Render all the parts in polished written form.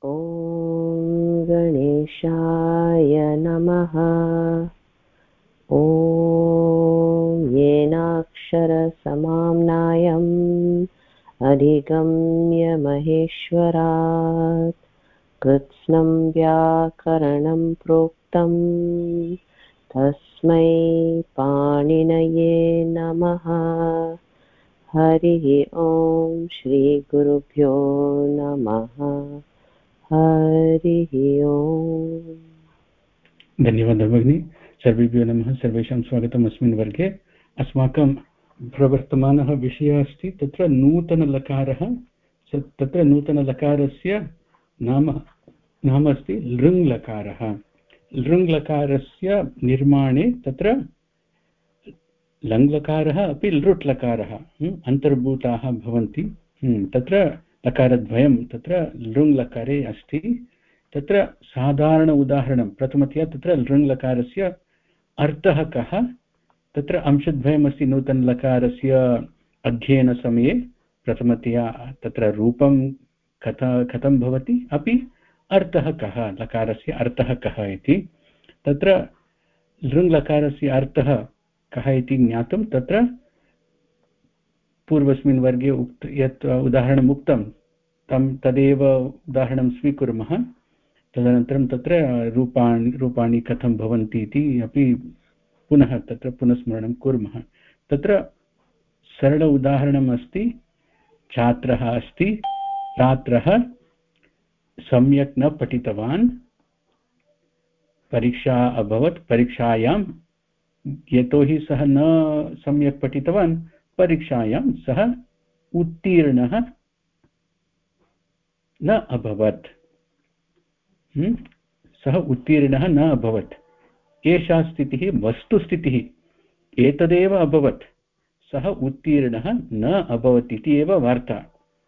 ॐ गणेशाय नमः। ॐ येनाक्षरसमाम्नायम् अधिगम्य महेश्वरात् कृत्स्नं व्याकरणं प्रोक्तं तस्मै पाणिनये नमः। हरिः ॐ श्रीगुरुभ्यो नमः। हरिः ॐ। धन्यवादः भगिनी। सर्वेभ्यो नमः। सर्वेषां स्वागतम् अस्मिन् वर्गे। अस्माकं प्रवर्तमानः विषयः अस्ति तत्र नूतनलकारः। तत्र नूतनलकारस्य नाम अस्ति लृङ्लकारः। लृङ्लकारस्य निर्माणे तत्र लङ्लकारः अपि लृट्लकारः अन्तर्भूताः भवन्ति। तत्र लकारद्वयं तत्र लृङ्लकारे अस्ति। तत्र साधारण उदाहरणं प्रथमतया तत्र लृङ्लकारस्य अर्थः कः, तत्र अंशद्वयमस्ति नूतनलकारस्य अध्ययनसमये। प्रथमतया तत्र रूपं कथं भवति, अपि अर्थः कः, लकारस्य अर्थः कः इति। तत्र लृङ्लकारस्य अर्थः कः इति ज्ञातुं तत्र पूर्वस्मिन् वर्गे यत् उदाहरणम् उक्तं तदेव उदाहरणं स्वीकुर्मः। तदनन्तरं तत्र रूपाणि कथं भवन्ति इति अपि पुनः तत्र पुनस्मरणं कुर्मः। तत्र सरल उदाहरणम् अस्ति। छात्रः अस्ति, छात्रः सम्यक् न पठितवान्, परीक्षा अभवत्, परीक्षायां यतोहि सः न सम्यक् पठितवान् परीक्षायां सः उत्तीर्णः न अभवत्। सः उत्तीर्णः न अभवत्। एषा स्थितिः वस्तुस्थितिः। एतदेव अभवत्, सः उत्तीर्णः न अभवत् इति एव वार्ता।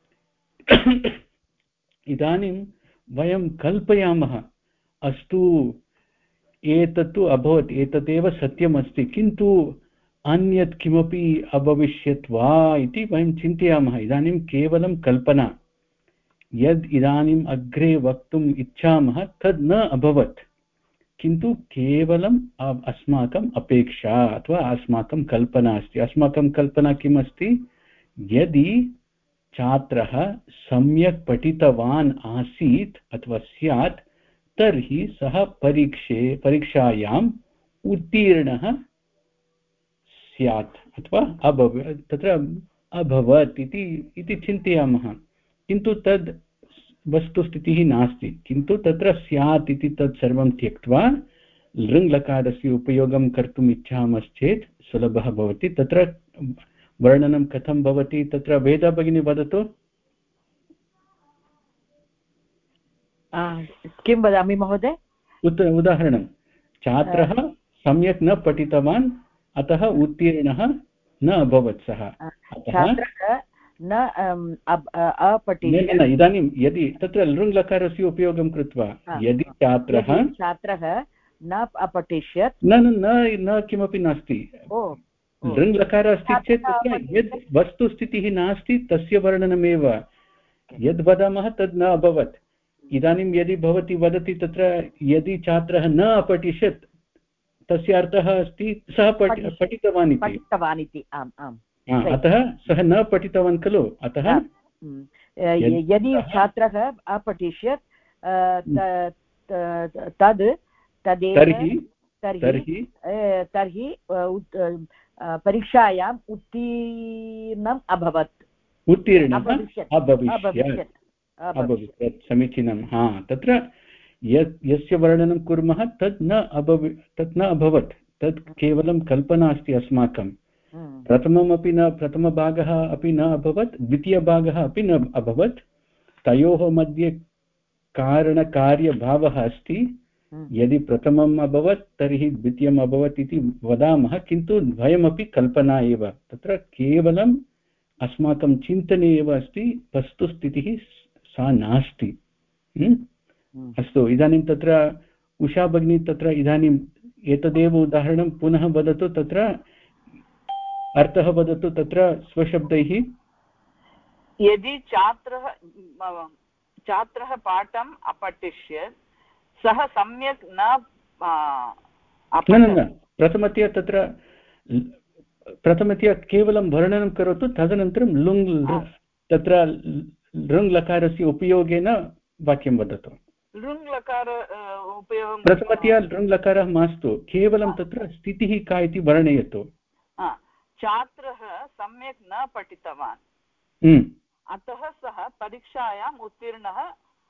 इदानीं वयं कल्पयामः, अस्तु एतत्तु अभवत्, एतदेव सत्यमस्ति, किन्तु अन्यत् किमपि अभविष्यत् वा इति वयं चिन्तयामः। इदानीं केवलं कल्पना। यद् इदानीम् अग्रे वक्तुम् इच्छामः तद् न अभवत्, किन्तु केवलम् अस्माकम् अपेक्षा अथवा अस्माकं कल्पना अस्ति। अस्माकं कल्पना किम् अस्ति, यदि छात्रः सम्यक् पठितवान् आसीत् अथवा स्यात् तर्हि सः परीक्षायाम् उत्तीर्णः स्यात् अथवा तत्र अभवत् इति चिन्तयामः। किन्तु तद् वस्तुस्थितिः नास्ति। किन्तु तत्र स्यात् इति तत् सर्वं त्यक्त्वा लृङ्लकारस्य उपयोगं कर्तुम् इच्छामश्चेत् सुलभः भवति। तत्र वर्णनं कथं भवति, तत्र वेदा भगिनी वदतु। किं वदामि महोदय? उदाहरणं, छात्रः सम्यक् न पठितवान्, अतः उत्तीर्णः न अभवत् सः। छात्रः न अपठित। इदानीं यदि तत्र लृङ्लकारस्य उपयोगं कृत्वा यदि छात्रः न अपठिष्यत्, न किमपि नास्ति, लृङ्लकारः अस्ति चेत् तत्र यद् वस्तुस्थितिः नास्ति तस्य वर्णनमेव। यद् वदामः तद् न अभवत्। इदानीं यदि भवती वदति तत्र यदि छात्रः न अपठिष्यत् तस्य अर्थः अस्ति सः पठितवान् इति। अतः सः न पठितवान् खलु। अतः यदि छात्रः अपठिष्यत् तर्हि परीक्षायाम् उत्तीर्णम् अभवत्। समीचीनं। तत्र यस्य वर्णनं कुर्मः तत् न अभवत्, तत् केवलं कल्पना अस्ति अस्माकं। प्रथमभागः अपि न अभवत्, द्वितीयभागः अपि न अभवत्। तयोः मध्ये कारणकार्यभावः अस्ति। यदि प्रथमम् अभवत् तर्हि द्वितीयम् अभवत् इति वदामः, किन्तु द्वयमपि कल्पना एव। तत्र केवलम् अस्माकं चिन्तने एव अस्ति, वस्तुस्थितिः सा नास्ति। अस्तु, इदानीं तत्र उषा भगिनी तत्र इदानीम् एतदेव उदाहरणं पुनः वदतु, तत्र अर्थः वदतु तत्र स्वशब्दैः। यदि छात्रः पाठम् अपठिष्यत् सः सम्यक् न न प्रथमतया तत्र प्रथमतया केवलं वर्णनं करोतु तदनन्तरं लुङ् तत्र लृङ् लकारस्य उपयोगेन वाक्यं वदतु लृङ् लकार उपयोगं प्रथमतया लृङ् लकारः मास्तु केवलं तत्र स्थितिः का इति वर्णयतु छात्रः सम्यक् न पठितवान् अतः सः परीक्षायाम् उत्तीर्णः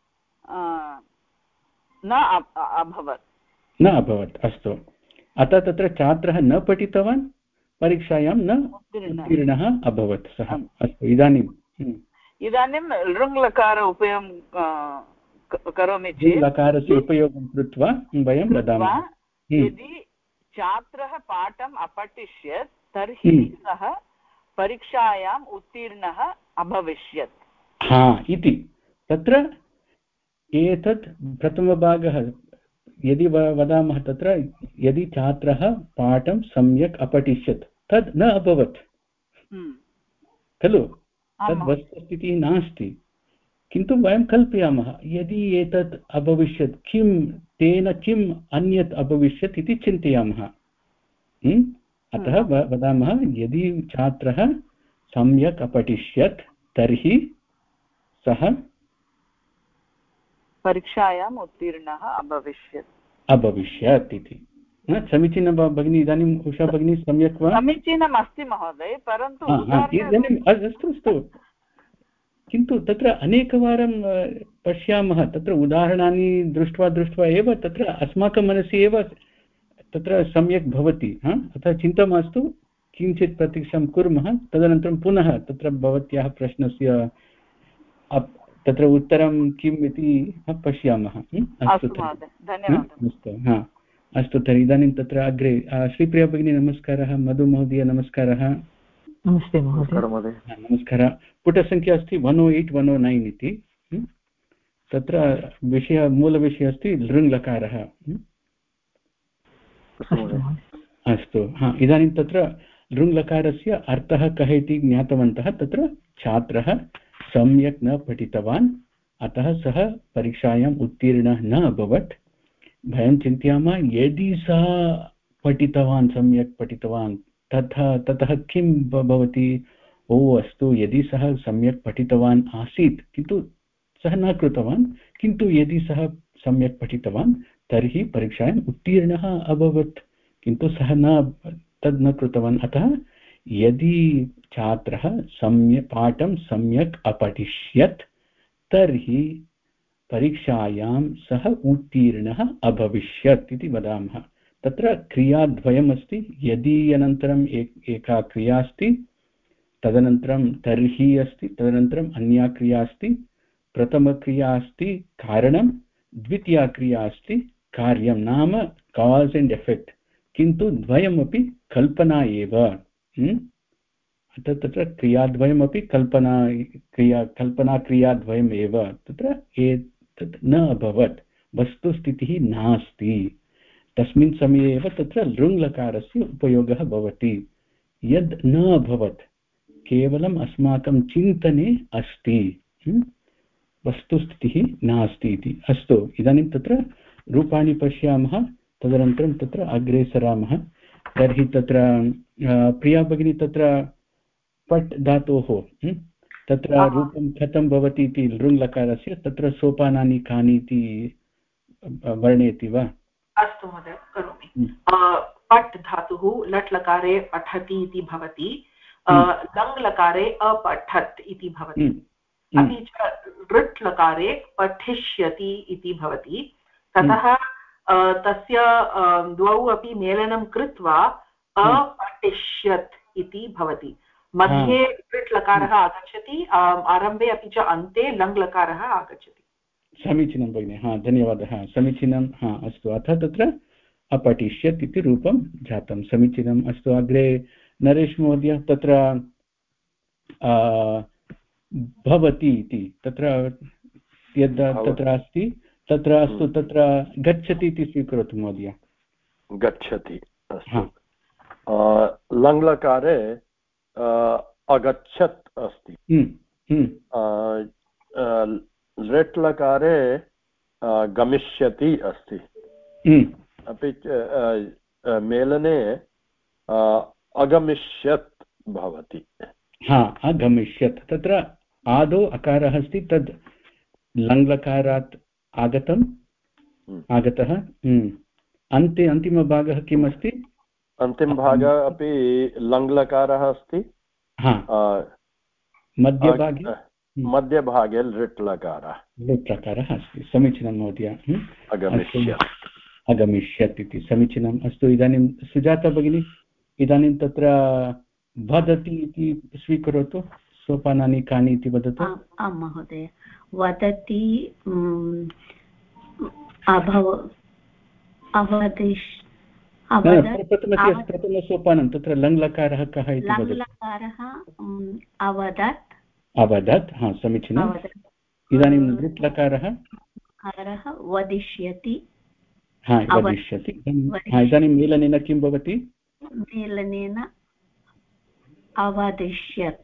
न अभवत् अस्तु अतः तत्र छात्रः न पठितवान् परीक्षायां न उत्तीर्णः अभवत् सः अस्तु इदानीं लृङ् लकार उपयोगं करोमि चेत् लकारस्य उपयोगं कृत्वा वयं वदामः यदि छात्रः पाठम् अपठिष्यत् तर्हि सः परीक्षायाम् उत्तीर्णः अभविष्यत् इति तत्र एतत् प्रथमभागः यदि वदामः तत्र यदि छात्रः पाठं सम्यक् अपठिष्यत् तद् न अभवत् खलु तद् वस्तुस्थितिः नास्ति किन्तु वयं कल्पयामः यदि एतत् अभविष्यत् किं तेन किम् अन्यत् अभविष्यत् इति चिन्तयामः अतः वदामः यदि छात्रः सम्यक् अपठिष्यत् तर्हि सः परीक्षायाम् उत्तीर्णः अभविष्यत् इति समीचीनं भगिनी इदानीम् उषा भगिनी सम्यक् वा समीचीनम् अस्ति महोदय परन्तु इदानीम् अस्तु किन्तु तत्र अनेकवारं पश्यामः तत्र उदाहरणानि दृष्ट्वा एव तत्र अस्माकं मनसि एव तत्र सम्यक् भवति अतः चिन्ता मास्तु किञ्चित् प्रतीक्षां कुर्मः तदनन्तरं पुनः तत्र भवत्याः प्रश्नस्य तत्र उत्तरं किम् इति पश्यामः अस्तु तर्हि इदानीं तत्र अग्रे श्रीप्रिया भगिनी नमस्कारः मधु महोदय नमस्कारः नमस्ते महोदय नमस्कारः पुटसङ्ख्या अस्ति 108-109 इति तत्र मूलविषयः अस्ति लृङ् लकारः अस्तु इदानीं तत्र लृङ् लकारस्य अर्थः कः इति ज्ञातवन्तः तत्र छात्रः सम्यक् न पठितवान् अतः सः परीक्षायाम् उत्तीर्णः न अभवत् वयं चिन्तयामः यदि सः पठितवान् सम्यक् पठितवान् ततः किं भवति अस्तु यदि सः सम्यक् पठितवान् आसीत् किन्तु सः न कृतवान् किन्तु यदि सः सम्यक् पठितवान् तर्हि परीक्षायाम् उत्तीर्णः अभवत् किन्तु सः तद् न कृतवान् अतः यदि छात्रः पाठं सम्यक् अपठिष्यत् तर्हि परीक्षायां सः उत्तीर्णः अभविष्यत् इति वदामः तत्र क्रियाद्वयमस्ति यदि अनन्तरम् एका क्रिया अस्ति तदनन्तरं तर्हि अस्ति तदनन्तरम् अन्या क्रिया अस्ति प्रथमक्रिया अस्ति कारणं द्वितीया क्रिया अस्ति कार्यं नाम कास् एण्ड् एफेक्ट् किन्तु द्वयमपि कल्पना एव तत्र क्रियाद्वयमपि कल्पनाक्रियाद्वयम् एव तत्र एतत् न अभवत् वस्तुस्थितिः नास्ति तस्मिन् समये एव तत्र लृङ् लकारस्य उपयोगः भवति यद् न अभवत् केवलम् अस्माकं चिन्तने अस्ति वस्तुस्थितिः नास्ति इति अस्तु इदानीं तत्र रूपाणि पश्यामः तदनन्तरं तत्र अग्रे सरामः तर्हि तत्र प्रिया भगिनी तत्र पट् धातोः तत्र रूपं कथं भवति इति लृङ् लकारस्य तत्र सोपानानि कानि इति वर्णयति वा अस्तु महोदय करोमि पट् धातुः लट् लकारे पठति इति भवति लङ् लकारे अपठत् इति भवति अपि च लृट् लकारे पठिष्यति इति भवति ततः तस्य द्वौ अपि मेलनं कृत्वा अपठिष्यत् इति भवति मध्ये लृट् लकारः आगच्छति आरम्भे अपि च अन्ते लङ् लकारः आगच्छति समीचीनं भगिनि धन्यवादः समीचीनं अस्तु अथ तत्र अपठिष्यत् इति रूपं जातं समीचीनम् अस्तु अग्रे नरेश महोदय तत्र भवति इति तत्र यद् तत्र अस्ति तत्र अस्तु तत्र गच्छति इति स्वीकरोतु महोदय गच्छति अस्तु लङ् लकारे अगच्छत् अस्ति लट् लकारे गमिष्यति अस्ति, अपि च मेलने अगमिष्यत् भवति। हा, अगमिष्यत्, तत्र आदौ अकारः अस्ति, तद् लङ्लकारात् आगतः। अन्ते अन्तिमभागः किम् अस्ति? अन्तिमभागः अपि लङ्लकारः अस्ति। मध्यभागे लृट् लकारः अस्ति। समीचीनं महोदय। अगमिष्यत् इति समीचीनम्। अस्तु, इदानीं सुजाता भगिनी, इदानीं तत्र वदति इति स्वीकरोतु। सोपानानि कानि इति वदतु। आं महोदय, वदति प्रथमसोपानं तत्र लङ्लकारः कः इति वदतु। लङ्लकारः अवदत्। अवदत्, हा, समीचीनम्। इदानीं लृट् लकारः वदिष्यति। हा, वदिष्यति। इदानीं मेलनेन किं भवति? मेलनेन अवदिष्यत्।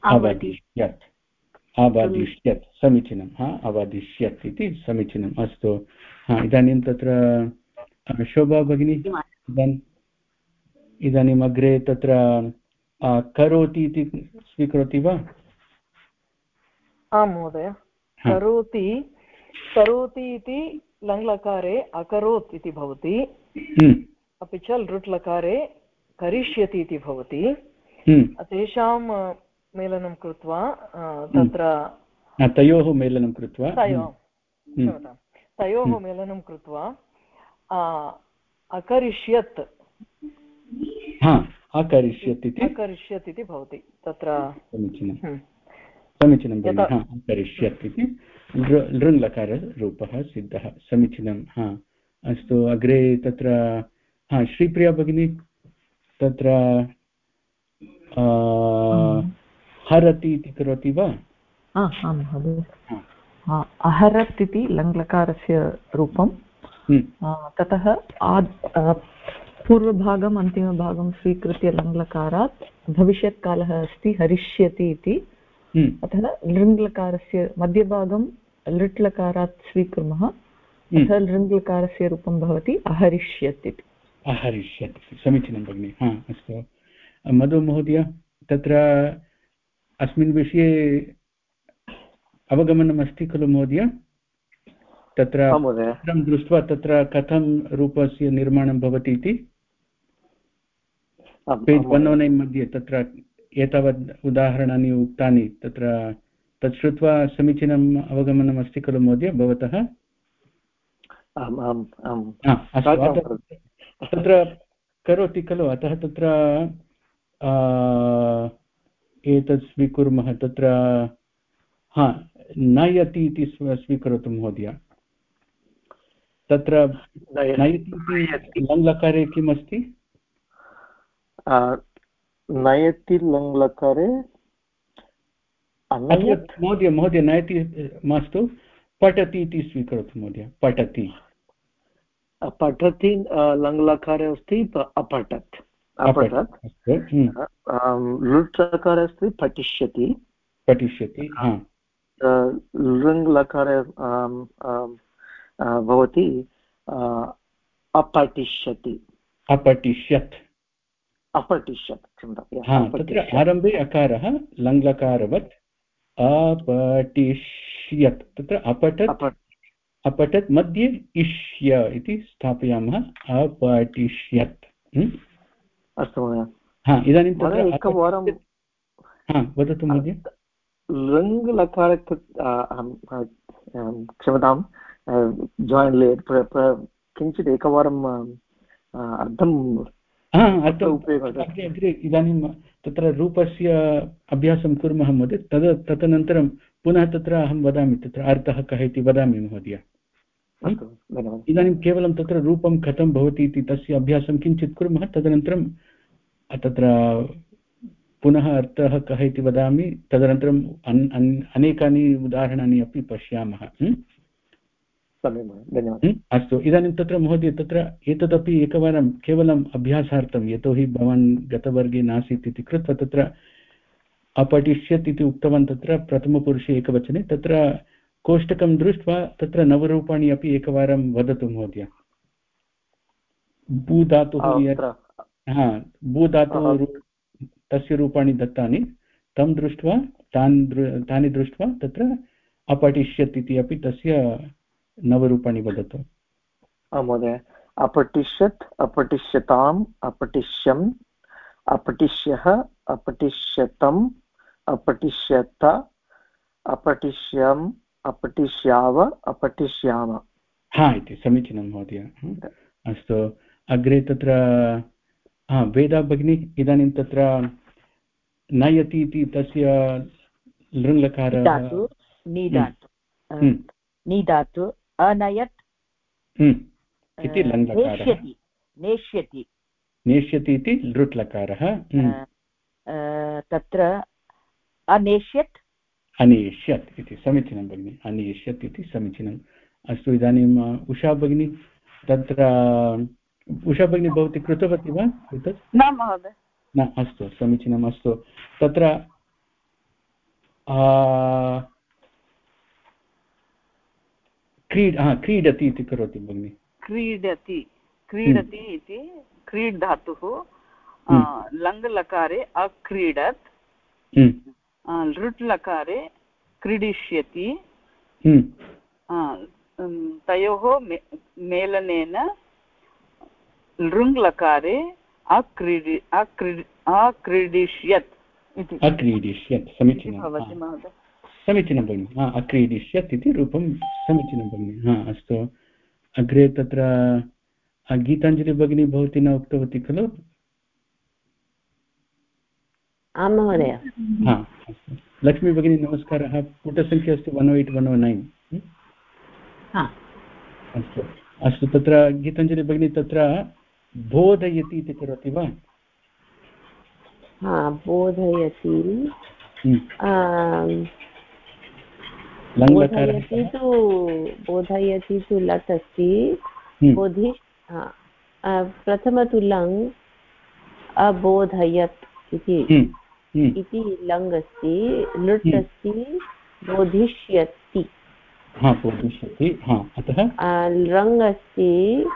अवदिष्यत्, समीचीनं। हा, अवदिष्यत् इति समीचीनम्। अस्तु, हा, इदानीं तत्र शोभा भगिनी, इदानीम् अग्रे तत्र करोति इति स्वीकरोति वा? आं महोदय, करोति इति लङ्लकारे अकरोत् इति भवति, अपि च लृट् लकारे करिष्यति इति भवति। तेषां मेलनं कृत्वा तत्र तयोः मेलनं कृत्वा तयोः मेलनं कृत्वा अकरिष्यत् इति भवति। तत्र समीचीनं भगिनि। हा, करिष्यत् इति लृङ्लकाररूपः सिद्धः। समीचीनं। हा, अस्तु, अग्रे तत्र हा, श्रीप्रिया भगिनी, तत्र हरति इति करोति वा? आं महोदय, अहरत् इति लङ्लकारस्य रूपं। ततः पूर्वभागम् अन्तिमभागं स्वीकृत्य लङ्लकारात् भविष्यत्कालः अस्ति हरिष्यति इति। अतः लृङ्लकारस्य मध्यभागं लृट् लकारात् स्वीकुर्मः, अतः लृङ्लकारस्य रूपं भवति अहरिष्यत् इति। समीचीनं भगिनि। हा, अस्तु, मधु महोदय, तत्र अस्मिन् विषये अवगमनम् अस्ति खलु महोदय? तत्र चित्रं दृष्ट्वा तत्र कथं रूपस्य निर्माणं भवति इति पेज् 109 मध्ये तत्र एतावत् उदाहरणानि उक्तानि, तत्र तत् श्रुत्वा समीचीनम् अवगमनम् अस्ति खलु महोदय भवतः? तत्र करोति खलु, अतः तत्र एतत् स्वीकुर्मः। तत्र हा, नयति इति स्वीकरोतु महोदय। तत्र नयति लङ्लकारे किम् अस्ति? नयति लङ्लकारे महोदय नयति मास्तु, पठति इति स्वीकरोतु महोदय। पठति लङ्लकारे अस्ति अपठत्। लृट् लकारे अस्ति पठिष्यति। लृङ्लकारे भवति अपठिष्यत्। तत्र आरम्भे अकारः लङ्लकारवत् अपठिष्यत्। तत्र अपठत् मध्ये इष्य इति स्थापयामः। अपठिष्यत्। अस्तु महोदय। इदानीं तत्र एकवारं वदतु महोदय। लृङ्लकार क्षम्यतां, जायिन् लेट्, किञ्चित् एकवारम् अर्थम् अग्रे इदानीं तत्र रूपस्य अभ्यासं कुर्मः महोदय। तदनन्तरं पुनः तत्र अहं वदामि, तत्र अर्थः कः इति वदामि महोदय। इदानीं केवलं तत्र रूपं कथं भवति इति तस्य अभ्यासं किञ्चित् कुर्मः, तदनन्तरं तत्र पुनः अर्थः कः इति वदामि, तदनन्तरम् अनेकानि उदाहरणानि अपि पश्यामः। अस्तु, इदानीं तत्र महोदय तत्र एतदपि एकवारं केवलम् अभ्यासार्थं, यतोहि भवान् गतवर्गे नासीत् इति कृत्वा तत्र अपठिष्यत् इति उक्तवान् तत्र प्रथमपुरुषे एकवचने, तत्र कोष्टकं दृष्ट्वा तत्र नवरूपाणि अपि एकवारं वदतु महोदय। भूधातुः भूधातुः तस्य रूपाणि दत्तानि, तं दृष्ट्वा तानि दृष्ट्वा तत्र अपटिष्यत् इति अपि तस्य नवरूपाणि वदतु। महोदय, अपटिष्यत्, अपटिष्यताम्, अपटिष्यम्, अपटिष्यः, अपटिष्यतम्, अपटिष्यत, अपटिष्यम्, अपटिष्याव, अपटिष्याम। हा इति समीचीनं महोदय। अस्तु, अग्रे तत्र वेदा भगिनी इदानीं तत्र नयति इति तस्य लृङ्लकारः निधातु अनयत् इति लङ्लकारः, नेष्यति नेष्यति इति लृट्लकारः, तत्र अनेष्यत् अनेष्यत् इति समीचीनं भगिनि, अनेष्यत् इति समीचीनम्। अस्तु, इदानीम् उषा भगिनी, तत्र उषा भगिनी भवती कृतवती वा एतत्? न महोदय। न, अस्तु समीचीनम्। अस्तु, तत्र क्रीडति इति करोति भगिनि। क्रीडति, क्रीडति इति क्रीड् धातुः लङ् लकारे अक्रीडत्, लृट् लकारे क्रीडिष्यति, तयोः मेलनेन लृङ् लकारे अक्रीडिष्यत् इति अक्रीडिष्यत्, समीचीनं भवति महोदय। समीचीनं भगिनि। अक्रीडिष्यत् इति रूपं समीचीनं भगिनि। अस्तु, अग्रे तत्र गीताञ्जलि भगिनी भवती न उक्तवती खलु? आं महोदय। अस्तु, लक्ष्मी भगिनी नमस्कारः। पुटसङ्ख्या अस्ति 108-109। अस्तु अस्तु, तत्र गीताञ्जलि भगिनी तत्र बोधयति इति करोति वा? बोधयति, बोधयति तु लट् अस्ति, बोधि प्रथम तु लङ्, अबोधयत् इति लङ् अस्ति, लृट् अस्ति, बोधिष्यति, बोधिष्यति, अतः रङ् अस्ति,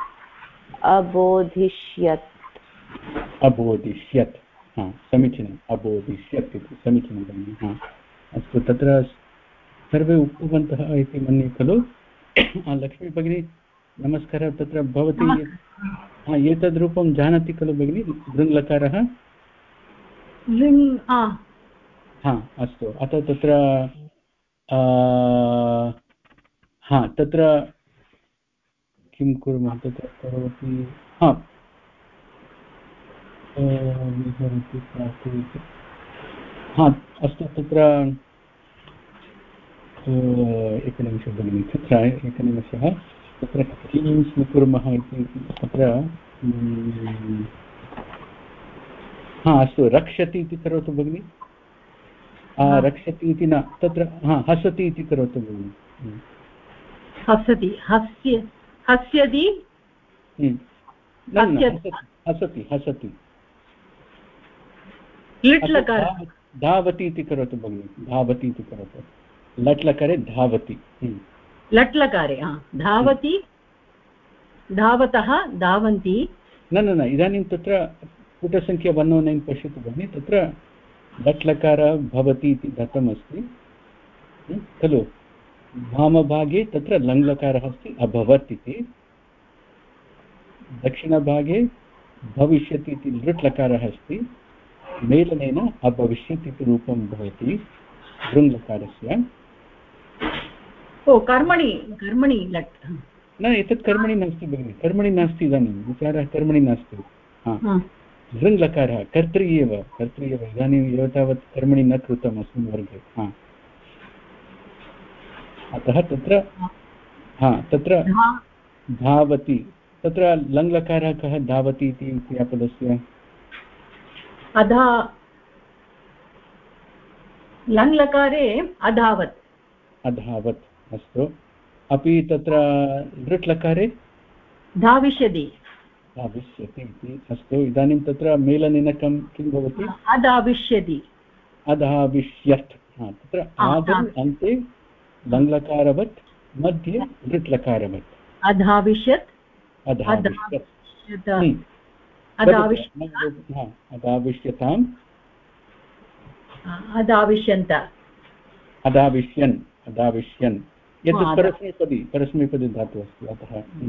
अबोधिष्यत्, अबोधिष्यत्, समीचीनम्, अबोधिष्यत् इति समीचीनं भगिनि। अस्तु, तत्र सर्वे उक्तवन्तः इति मन्ये खलु? लक्ष्मी भगिनी नमस्कारः। तत्र भवती एतद् रूपं जानाति खलु भगिनि, लृङ्लकारः? अस्तु, अतः तत्र तत्र किं कुर्मः, तत्र करोति अस्तु, तत्र एकनिमिषः भगिनि, तत्र एकनिमिषः, तत्र किं स्वीकुर्मः इति तत्र अस्तु, रक्षति इति करोतु भगिनि। रक्षति इति न, तत्र हसति इति करोतु भगिनि। हसति, हस्यति, हसति, हसति, धावति इति करोतु भगिनि, धावति इति करोतु, लट् लकारे धावति, लट् लकारे धावति, धावतः, धावन्ति। न इदानीं तत्र पुटसङ्ख्या 109 पश्यतु भगिनि, तत्र लट् लकारः भवति इति दत्तमस्ति खलु? वामभागे तत्र लङ् लकारः अस्ति, अभवत् इति, दक्षिणभागे भविष्यति इति लृट् लकारः अस्ति, मेलनेन अभविष्यत् इति रूपं भवति लृङ्लकारस्य। कर्मणि लट् न, एतत् कर्मणि नास्ति भगिनि, कर्मणि नास्ति, इदानीं विचारः कर्मणि नास्ति। लृङ्लकारः कर्तृ एव, इदानीम् एतावत् कर्मणि न कृतम् अस्मिन् वर्गे। अतः तत्र धावति, तत्र लङ्लकारः कः? धावति इति क्रियापदस्य लङ्लकारे अधावत्, अस्तु, अपि तत्र लृट् लकारे धाविष्यति इति। अस्तु, इदानीं तत्र मेलनेन किं भवति? अधाविष्यति, अधाविष्यत्, तत्र आदौ अन्ते लङ्लकारवत् मध्ये लृट्लकारवत् अधाविष्यत् अधाविष्यताम् अधाविष्यन् एतत् परस्मैपदी धातुः अस्ति अतः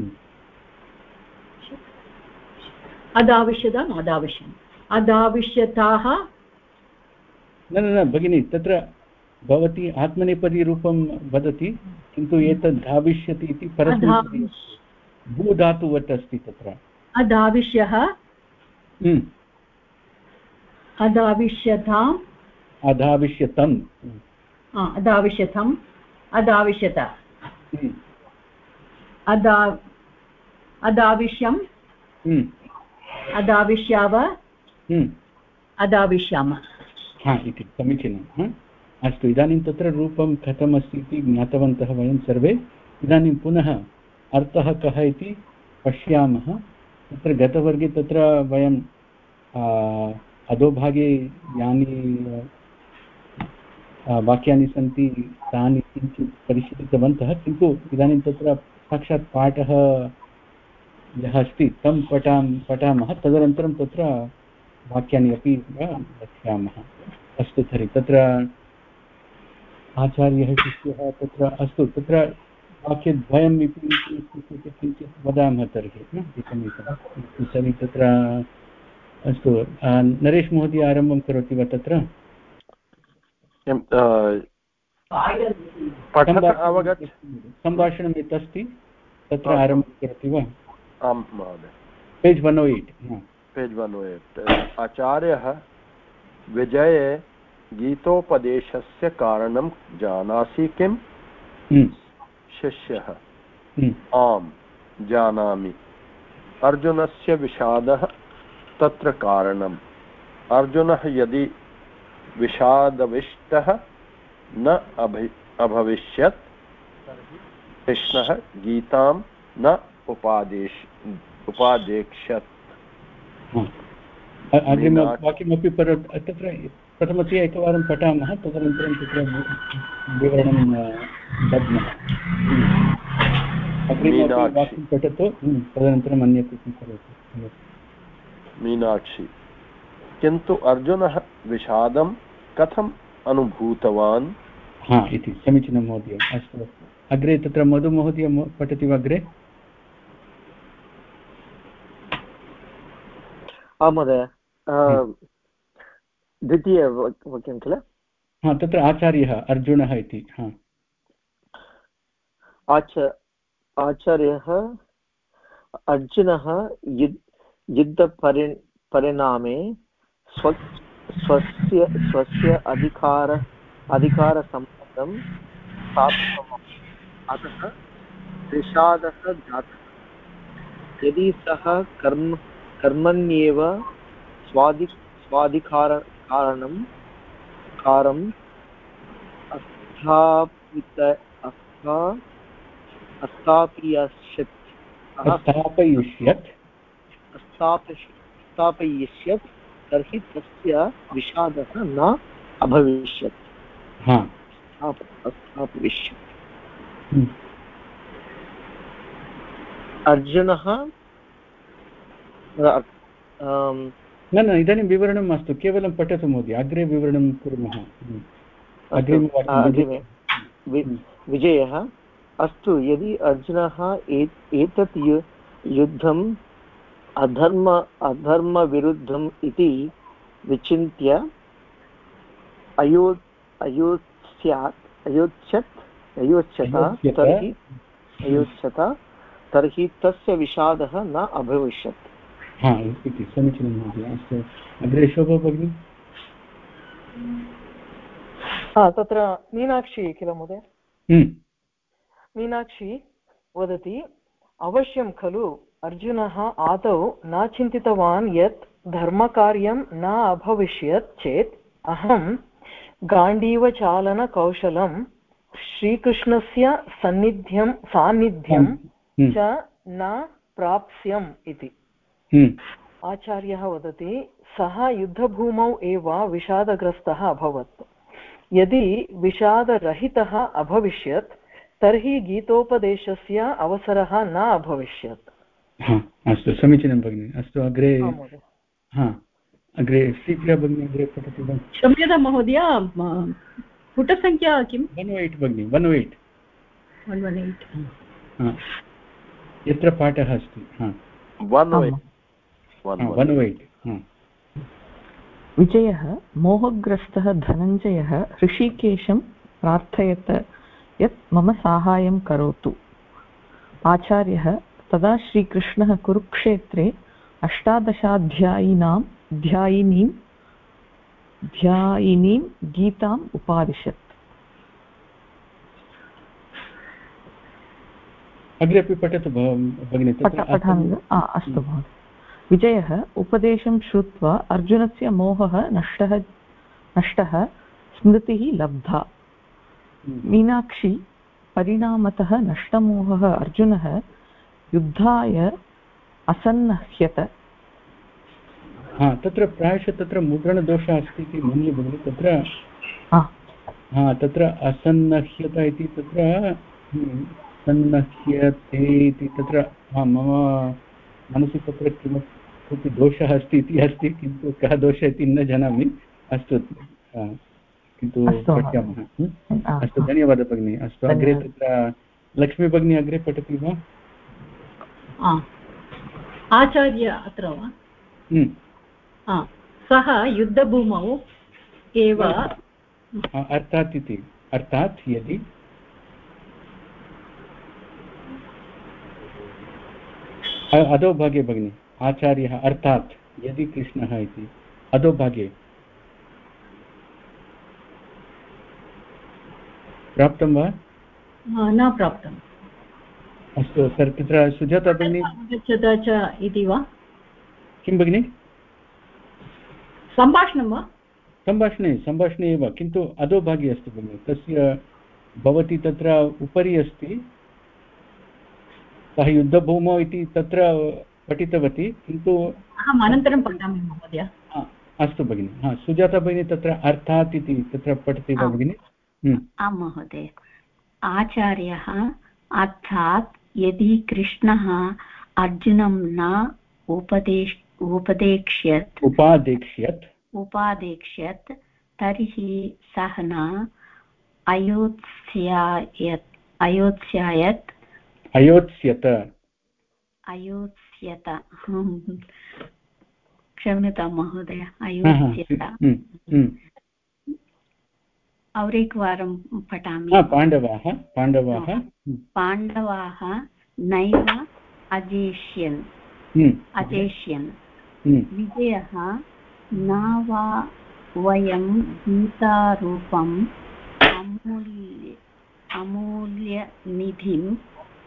अधाविष्यताः न भगिनी तत्र भवती आत्मनेपदीरूपं वदति किन्तु एतद् धाविष्यति इति परस्मैपदी भूधातुवत् अस्ति तत्र अधाविष्यः अधाविष्यताम् अधाविष्यतम् अधाविष्यत अधाविष्यम् अधाविष्याव अधाविष्यामः इति समीचीनम् अस्तु इदानीं तत्र रूपं कथमस्ति इति ज्ञातवन्तः वयं सर्वे इदानीं पुनः अर्थः कः इति पश्यामः तत्र गतवर्गे तत्र वयं अधोभागे यानि वाक्यानि सन्ति तानि किञ्चित् परिशीलितवन्तः किन्तु इदानीं तत्र साक्षात् पाठः यः अस्ति तं पठामः तदनन्तरं तत्र वाक्यानि अपि पश्यामः अस्तु तर्हि तत्र आचार्यः शिष्यः तत्र अस्तु तत्र वाक्यद्वयम् इति किञ्चित् वदामः तर्हि तर्हि तत्र अस्तु नरेश महोदय आरम्भं करोति वा तत्र सम्भाषणं यत् अस्ति तत्र आरम्भं करोति वा आं महोदय पेज् 108 पेज् 108 आचार्यः विजये गीतोपदेशस्य कारणं जानासि किम् शिष्यः आं जानामि अर्जुनस्य विषादः तत्र कारणम् अर्जुनः यदि विषादविष्टः न अभविष्यत् कृष्णः गीतां न उपादेक्ष्यत् अग्रिमवाक्यमपि तत्र प्रथमतया एकवारं पठामः तदनन्तरं तत्र विवरणं दद्मः अग्रिमवाक्यं पठतु तदनन्तरम् अन्यत् करोतु मीनाक्षी किन्तु अर्जुनः विषादं कथम् अनुभूतवान् इति समीचीनं महोदय अस्तु अग्रे तत्र मधुमहोदय पठति वा अग्रे महोदय द्वितीयवाक्यं किल तत्र आचार्यः अर्जुनः इति आचार्यः अर्जुनः युद्धपरिणामे स्वस्य अधिकारसम्बन्धं स्थापितवान् अतः विषादः जातः यदि सः कर्मण्येव स्वाधिकारम् स्थापयिष्यत् तर्हि तस्य विषादः न अभविष्यत् अर्जुनः न इदानीं विवरणं मास्तु केवलं पठतु महोदय अग्रे विवरणं कुर्मः विजयः अस्तु यदि अर्जुनः एतत् युद्धम् अधर्मविरुद्धम् इति विचिन्त्य अयोच्यत तर्हि तस्य विषादः न अभविष्यत् इति समीचीनं महोदय अस्तु अग्रे शोभा भगिनी तत्र मीनाक्षी किल महोदय मीनाक्षी वदति अवश्यं खलु अर्जुनः आदौ न चिन्तितवान् यत् धर्मकार्यं न अभविष्यत् चेत् अहं गाण्डीवचालनकौशलं श्रीकृष्णस्य सान्निध्यं च न प्राप्स्यम् इति आचार्यः वदति सः युद्धभूमौ एव विषादग्रस्तः अभवत् यदि विषादरहितः अभविष्यत् तर्हि गीतोपदेशस्य अवसरः न अभविष्यत्। अस्तु समीचीनं भगिनि। अस्तु अग्रे अग्रे शीघ्र भगिनी अग्रे पठति वा? क्षम्यतां महोदय पुटसङ्ख्या किं? 108 भगिनि 108 यत्र पाठः अस्ति 108 विजयः मोहग्रस्तः धनञ्जयः ऋषिकेशं प्रार्थयत यत् मम साहाय्यं करोतु। आचार्यः तदा श्रीकृष्णः कुरुक्षेत्रे 18 ध्यायिनीं गीताम् उपादिशत्। अग्रे अपि पठतु भगिनि। पठामि वा? अस्तु महोदय। विजयः उपदेशं श्रुत्वा अर्जुनस्य मोहः नष्टः स्मृतिः लब्धा। मीनाक्षी परिणामतः नष्टमोहः अर्जुनः युद्धाय असन्नह्यत। तत्र प्रायशः तत्र मुद्रणदोषः अस्ति इति मन्ये भगिनि। तत्र असन्नह्यत इति तत्र सन्नह्यते इति तत्र मम मनसि तत्र किमपि दोषः अस्ति इति अस्ति, किन्तु कः दोषः इति न जानामि। अस्तु किन्तु पश्यामः। अस्तु धन्यवादः भगिनि। अस्तु अग्रे तत्र लक्ष्मी भगिनी अग्रे पठति वा? आचार्य अत्र वा? सः युद्धभूमौ एव अर्थात् यदि अधोभागे भगिनि आचार्यः अर्थात् यदि कृष्णः इति अधोभागे प्राप्तं वा? न प्राप्तम्। अस्तु सर् तत्र सुजाता भगिनी आगच्छत च इति वा? किं भगिनि? सम्भाषणं वा? सम्भाषणे एव, किन्तु अधोभागे अस्ति भगिनि। तस्य भवती तत्र उपरि अस्ति, सः युद्धभूमौ इति तत्र पठितवती, किन्तु अहम् अनन्तरं पठामि महोदय। अस्तु भगिनि। सुजाता भगिनी तत्र अर्थात् इति तत्र पठति वा भगिनि? आं महोदय। आचार्यः अर्थात् यदि कृष्णः अर्जुनं न उपादेक्ष्यत् तर्हि सः न अयोत्स्यत क्षम्यतां महोदय। अयोत्स्यत। और एकवारं पठामि। पाण्डवाः नैव अजेष्यन् विजयः न वा वयं गीतारूपम् अमूल्यनिधिम्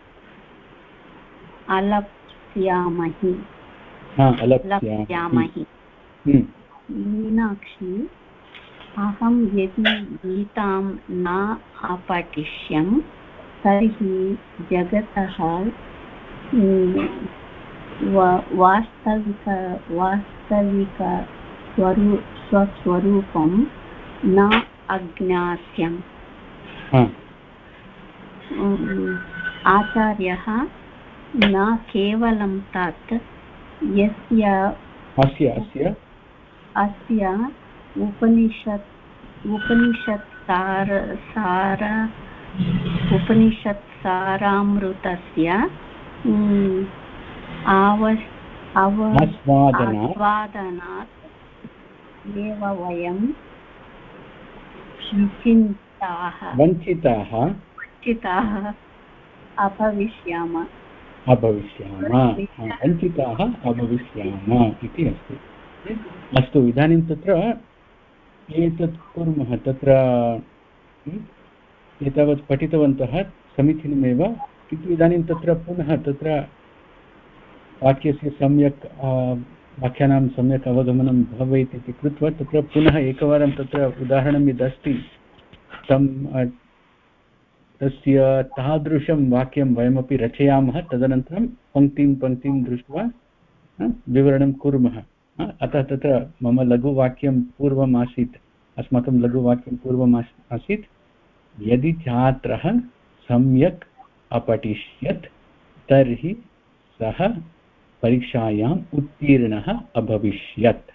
अलप्स्यामहि। मीनाक्षी अहं यदि गीतां न अपठिष्यं तर्हि जगतः स्वस्वरूपं न अज्ञास्यम्। आचार्यः न केवलं तत् अस्य उपनिषत्सारामृतस्य आस्वादनात् एव वयं वञ्चिताः अभविष्याम इति अस्ति। अस्तु इदानीं तत्र एतत् कुर्मः। तत्र एतावत् पठितवन्तः समीचीनमेव, किन्तु इदानीं तत्र पुनः तत्र वाक्यस्य सम्यक् वाक्यानां सम्यक् अवगमनं भवेत् इति कृत्वा तत्र पुनः एकवारं तत्र उदाहरणं यदस्ति तस्य तादृशं वाक्यं वयमपि रचयामः, तदनन्तरं पङ्क्तिं दृष्ट्वा विवरणं कुर्मः। अतः तत्र मम लघुवाक्यं पूर्वम् आसीत्, अस्माकं लघुवाक्यं पूर्वम् आसीत् यदि छात्रः सम्यक् अपठिष्यत् तर्हि सः परीक्षायाम् उत्तीर्णः अभविष्यत्।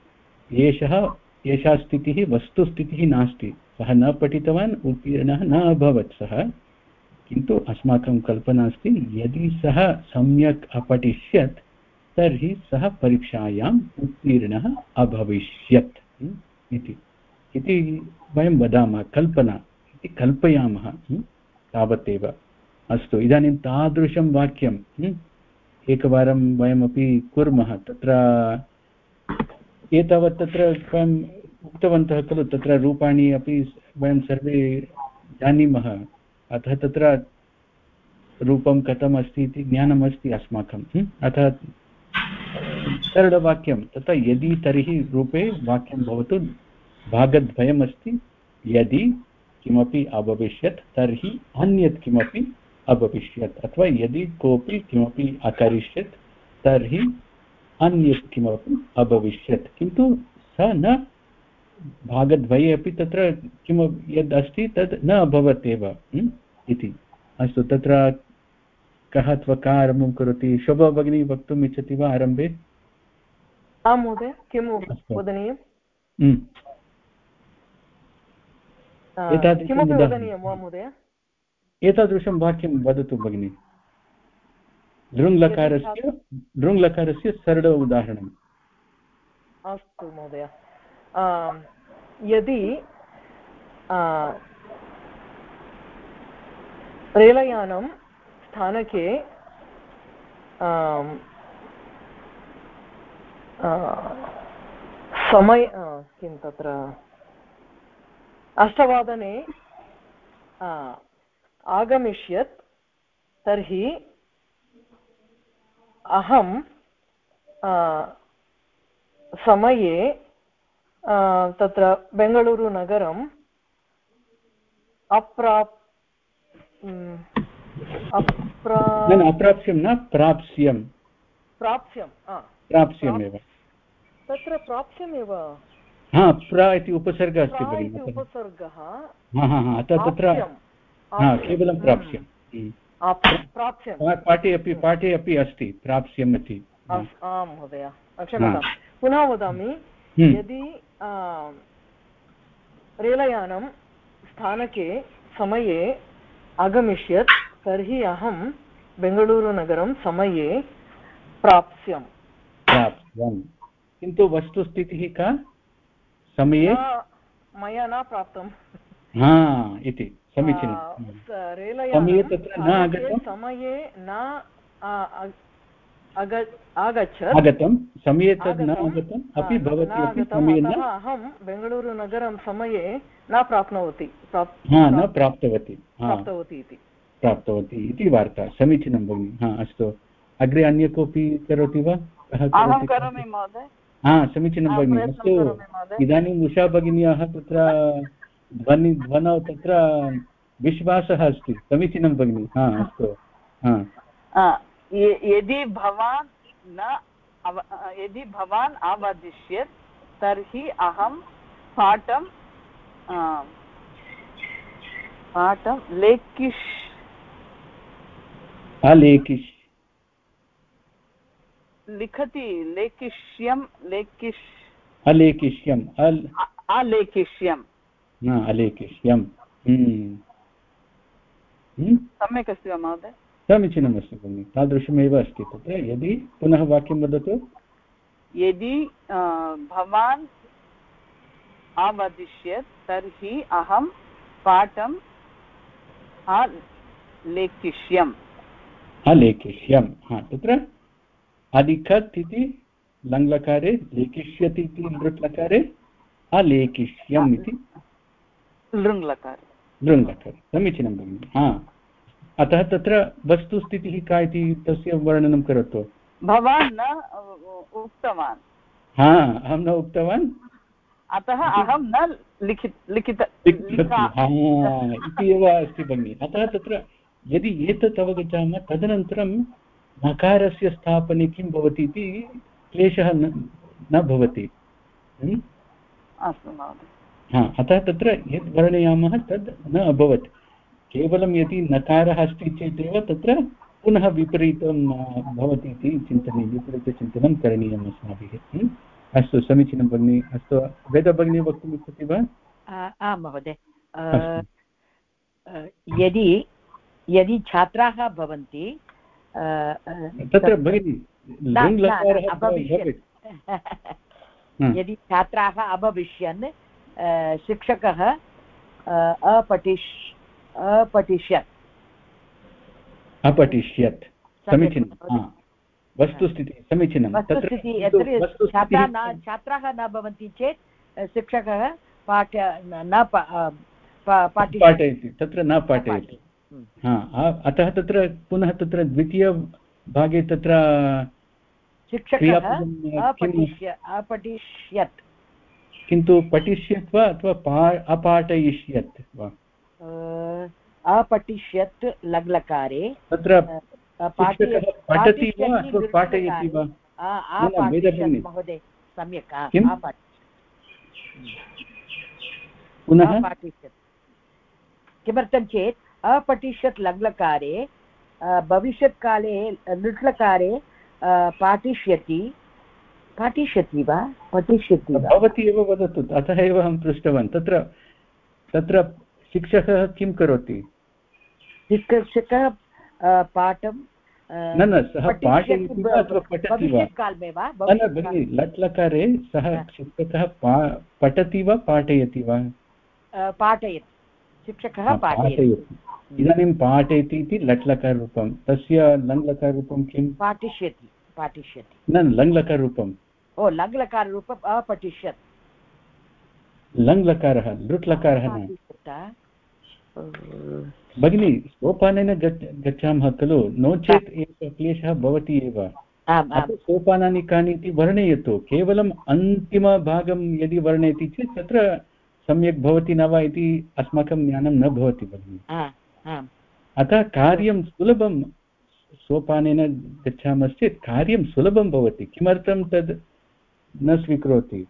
एषा स्थितिः वस्तुस्थितिः नास्ति, सः न पठितवान् उत्तीर्णः न अभवत् सः, किन्तु अस्माकं कल्पना अस्ति यदि सः सम्यक् अपठिष्यत् तर्हि सः परीक्षायाम् उत्तीर्णः अभविष्यत् इति वयं वदामः, कल्पना इति कल्पयामः, तावदेव। अस्तु, इदानीं तादृशं वाक्यं एकवारं वयमपि कुर्मः। तत्र एतावत् तत्र वयम् उक्तवन्तः खलु, तत्र रूपाणि अपि वयं सर्वे जानीमः, अतः तत्र रूपं कथम् अस्ति इति ज्ञानमस्ति अस्माकम्। अतः सरलवाक्यं तथा यदि तर्हि रूपे वाक्यं भवतु, भागद्वयमस्ति, यदि किमपि अभविष्यत् तर्हि अन्यत् किमपि अभविष्यत्, अथवा यदि कोऽपि किमपि अकरिष्यत् तर्हि अन्यत् किमपि अभविष्यत्, किन्तु स न भागद्वये अपि तत्र किं यद् अस्ति तद् न अभवत् एव इति। अस्तु, तत्र कः अथवा का आरम्भं करोति? शोभा भगिनी वक्तुम् इच्छति वा आरम्भे? आं महोदय, किं वदनीयं? किमपि वदनीयं वा महोदय? एतादृशं वाक्यं वदतु भगिनि। लृङ्लकारस्य सरल उदाहरणम्। अस्तु महोदय, यदि रेलयानं स्थानके समय किं तत्र 8:00 आगमिष्यत् तर्हि अहं समये तत्र बेङ्गळूरुनगरम् अप्राप्स्यं न प्राप्स्यं, प्राप्स्यमेव, तत्र प्राप्स्यमेव, प्र इति उपसर्गः अस्ति भगिनि, उपसर्गः, अतः तत्र केवलं प्राप्स्यं। पाठे अपि अस्ति प्राप्स्यम् इति। आं महोदय, क्षम्यतां, पुनः वदामि, यदि रेलयानं स्थानके समये आगमिष्यत् तर्हि अहं बेङ्गळूरुनगरं समये प्राप्स्यम्। किन्तु वस्तुस्थितिः का? समये मया न प्राप्तम् इति। समीचीनं। समये तत्र न आगतं, समये न आगतं, समये तद् न आगतम् अपि भवति अपि समये न, अहं बेङ्गळूरुनगरं समये न प्राप्तवती इति वार्ता। समीचीनं भगिनि। अस्तु, अग्रे अन्य कोऽपि करोति वा? अहं करोमि महोदय। समीचीनं भगिनि। अस्तु, इदानीम् उषा भगिन्याः तत्र ध्वनौ तत्र विश्वासः अस्ति। समीचीनं भगिनि। अस्तु, यदि भवान् अवदिष्यत् तर्हि अहं पाठं अलेखिष्यम् सम्यक् अस्ति वा महोदय? समीचीनम् अस्ति भगिनि, तादृशमेव अस्ति तत्र। यदि पुनः वाक्यं वदतु। यदि भवान् अवदिष्यत् तर्हि अहं पाठम् अलेखिष्यम्। तत्र अलिखत् इति लङ्लकारे, लेखिष्यति इति लृट्लकारे, अलेखिष्यम् इति लृङ्लकारे। समीचीनं भगिनि। अतः तत्र वस्तुस्थितिः का इति तस्य वर्णनं करोतु। भवान् न उक्तवान्। अहं न उक्तवान्, अतः अहं न लिखित इति एव अस्ति भगिनि। अतः तत्र यदि एतत् अवगच्छामः तदनन्तरं नकारस्य स्थापने किं भवति इति क्लेशः न भवति। अस्तु महोदय। अतः तत्र यद् वर्णयामः तद् न अभवत् केवलं यदि नकारः अस्ति चेदेव तत्र पुनः विपरीतं भवति इति चिन्तनीयं विपरीतचिन्तनं करणीयम् अस्माभिः अस्तु समीचीनं भगिनि अस्तु वेदभगिनी वक्तुम् इच्छति वा आं महोदय यदि छात्राः भवन्ति तत्र भगिनि लृङ्लकारः भवेत् यदि छात्राः अभविष्यन् शिक्षकः अपठिष्यत् समीचीनं वस्तुस्थितिः समीचीनं छात्राः न भवन्ति चेत् शिक्षकः पाठयति तत्र न पाठयति अतः तत्र पुनः तत्र द्वितीयभागे तत्र शिक्षकः अपठिष्यत् किन्तु पठिष्यत् वा अथवा अपाठयिष्यत् वा अपठिष्यत् लग्लकारे तत्र पठति वा अथवा पाठयति वा महोदय सम्यक् पुनः पाठिष्यत् किमर्थं चेत् अपठिष्यत् लग्लकारे भविष्यत्काले लृट्लकारे पाठिष्यति वा पठिष्यति वा भवती एव वदतु अतः एव अहं पृष्टवान् तत्र शिक्षकः किं करोति शिक्षकः पाठं न सः पाठयति वा अथवा पठति वा भगिनि लट्लकारे सः शिक्षकः पठति वा पाठयति वा पाठयति शिक्षकः पाठयति इदानीं पाठयति इति लट्लकाररूपं तस्य लङ्लकाररूपं किं पाठिष्यति न लङ्लकाररूपं लङ्लकाररूपम् अपठिष्यत् लङ्लकारः लृट्लकारः न भगिनी सोपानेन गच्छामः खलु नो चेत् एषः क्लेशः भवति एव सोपानानि कानि इति वर्णयतु केवलम् अन्तिमभागं यदि वर्णयति चेत् तत्र सम्यक् भवति न वा इति अस्माकं ज्ञानं न भवति भगिनि अतः कार्यं सुलभं सोपानेन गच्छामश्चेत् कार्यं सुलभं भवति किमर्थं तद् न स्वीकरोति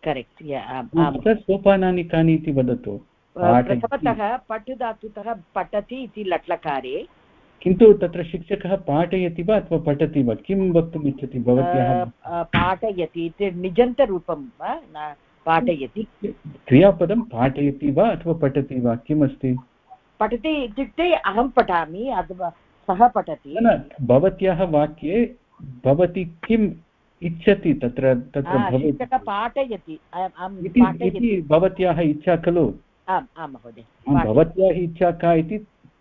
अतः सोपानानि कानि इति वदतु प्रथमतः पठ धातुतः पठति इति लट्लकारे किन्तु तत्र शिक्षकः पाठयति वा अथवा पठति वा किं वक्तुम् इच्छति भवत्याः पाठयति इति निजन्तरूपं वा न पाठयति क्रियापदं पाठयति वा अथवा पठति वा किमस्ति पठति इत्युक्ते अहं पठामि अथवा सः पठति न भवत्याः वाक्ये भवती किम् इच्छति तत्र शिक्षकः पाठयति इति भवत्याः इच्छा खलु आम् महोदय भवत्याः इच्छा का इति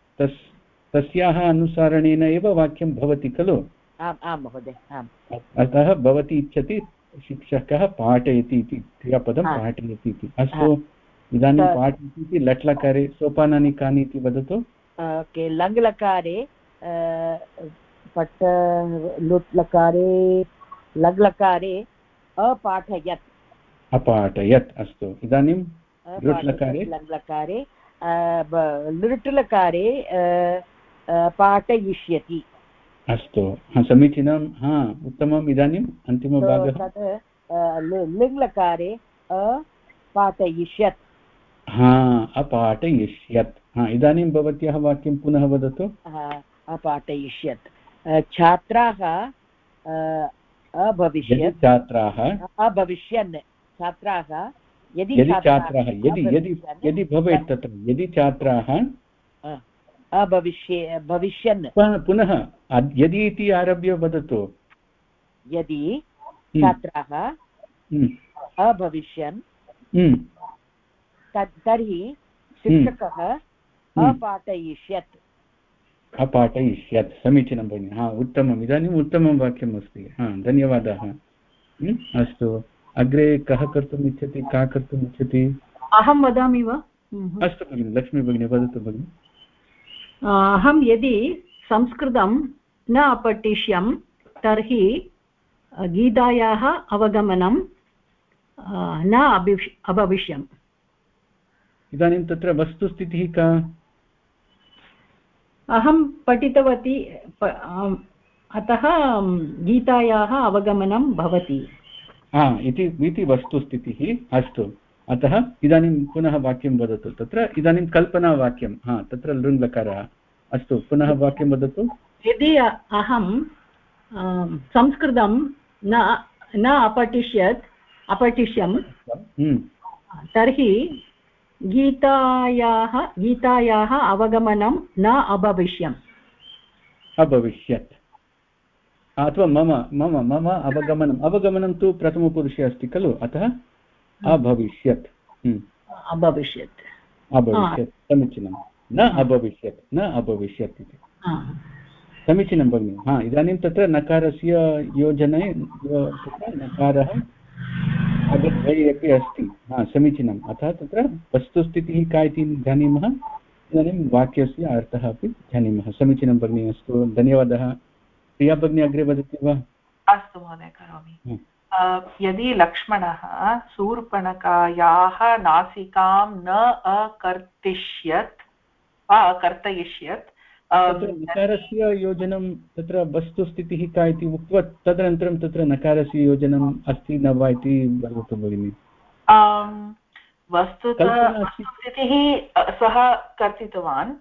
तस्याः अनुसारणेन एव वाक्यं भवति खलु आम् महोदय अतः भवती इच्छति शिक्षकः पाठयति इति क्रियापदं पाठयति इति अस्तु इदानीं पाठयति इति लट्लकारे सोपानानि कानि इति वदतु लङ्लकारे पठ लुट्लकारे लग्लकारे अपाठयत् अस्तु इदानीं लृट्लकारे लृट्लकारे पाठयिष्यति अस्तु समीचीनं उत्तमम् इदानीम् अन्तिमभागः लिङ्लकारे पाठयिष्यत् अपाठयिष्यत् इदानीं भवत्याः वाक्यं पुनः वदतु अपाठयिष्यत् छात्राः अभविष्यत् अभविष्यन् छात्राः यदि भवेत् तत्र यदि छात्राः भविष्यन् पुनः यदि इति आरभ्य वदतु यदि छात्राः अभविष्यन् तर्हि शिक्षकः अपाठयिष्यत् समीचीनं भगिनि उत्तमम् इदानीम् उत्तमं वाक्यम् अस्ति धन्यवादाः अस्तु अग्रे कः कर्तुम् इच्छति का कर्तुम् इच्छति अहं वदामि वा अस्तु भगिनि लक्ष्मी भगिनी वदतु भगिनि अहं यदि संस्कृतं न अपठिष्यं तर्हि गीतायाः अवगमनं न अभविष्यम् इदानीं तत्र वस्तुस्थितिः का अहं पठितवती अतः गीतायाः अवगमनं भवति इति वस्तुस्थितिः अस्तु अतः इदानीं पुनः वाक्यं वदतु तत्र इदानीं कल्पनावाक्यं तत्र लृङ्लकारः अस्तु पुनः वाक्यं वदतु यदि अहं संस्कृतं न अपठिष्यं तर्हि गीतायाः अवगमनं न अभविष्यत् अथवा मम मम मम अवगमनं तु प्रथमपुरुषे अस्ति खलु अतः अभविष्यत् समीचीनं न अभविष्यत् इति समीचीनं भगिनि इदानीं तत्र नकारस्य योजने नकारः अग्रद्वये अपि अस्ति समीचीनम् अतः तत्र वस्तुस्थितिः का इति जानीमः इदानीं वाक्यस्य अर्थः अपि जानीमः समीचीनं भगिनि अस्तु धन्यवादः प्रिया भगिनी अग्रे वदति वा अस्तु महोदय करोमि यदि लक्ष्मणः शूर्पणखायाः नासिकां न अकर्तयिष्यत् नकारस्य योजनं तत्र वस्तुस्थितिः का इति उक्त्वा तदनन्तरं तत्र नकारस्य योजनम् अस्ति न वा इति वदतु भगिनि वस्तुस्थितिः सः कर्तितवान्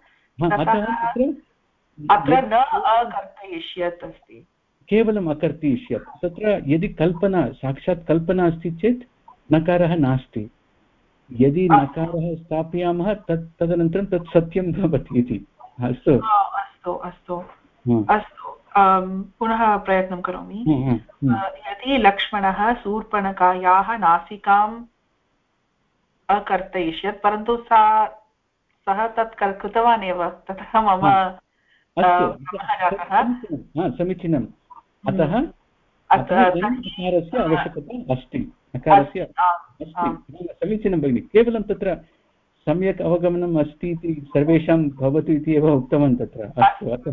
अत्र न अकर्तयिष्यत् अस्ति केवलम् अकर्तयिष्यत् तत्र यदि कल्पना साक्षात् कल्पना अस्ति चेत् नकारः नास्ति यदि नकारः स्थापयामः तदनन्तरं तत् सत्यं भवति इति अस्तु पुनः प्रयत्नं करोमि यदि लक्ष्मणः शूर्पणखायाः नासिकाम् अकर्तयिष्यत् परन्तु सः तत् कृतवान् एव ततः मम समीचीनम् अतः नकारस्य आवश्यकता अस्ति नकारस्य अस्ति समीचीनं भगिनि केवलं तत्र सम्यक् अवगमनम् अस्ति इति सर्वेषां भवतु इति एव उक्तवान् तत्र अस्तु अतः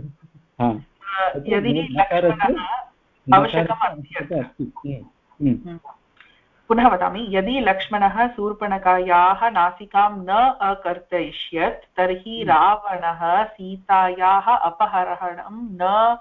पुनः वदामि यदि लक्ष्मणः शूर्पणखायाः नासिकां न अकर्तयिष्यत् तर्हि रावणः सीतायाः अपहरणं न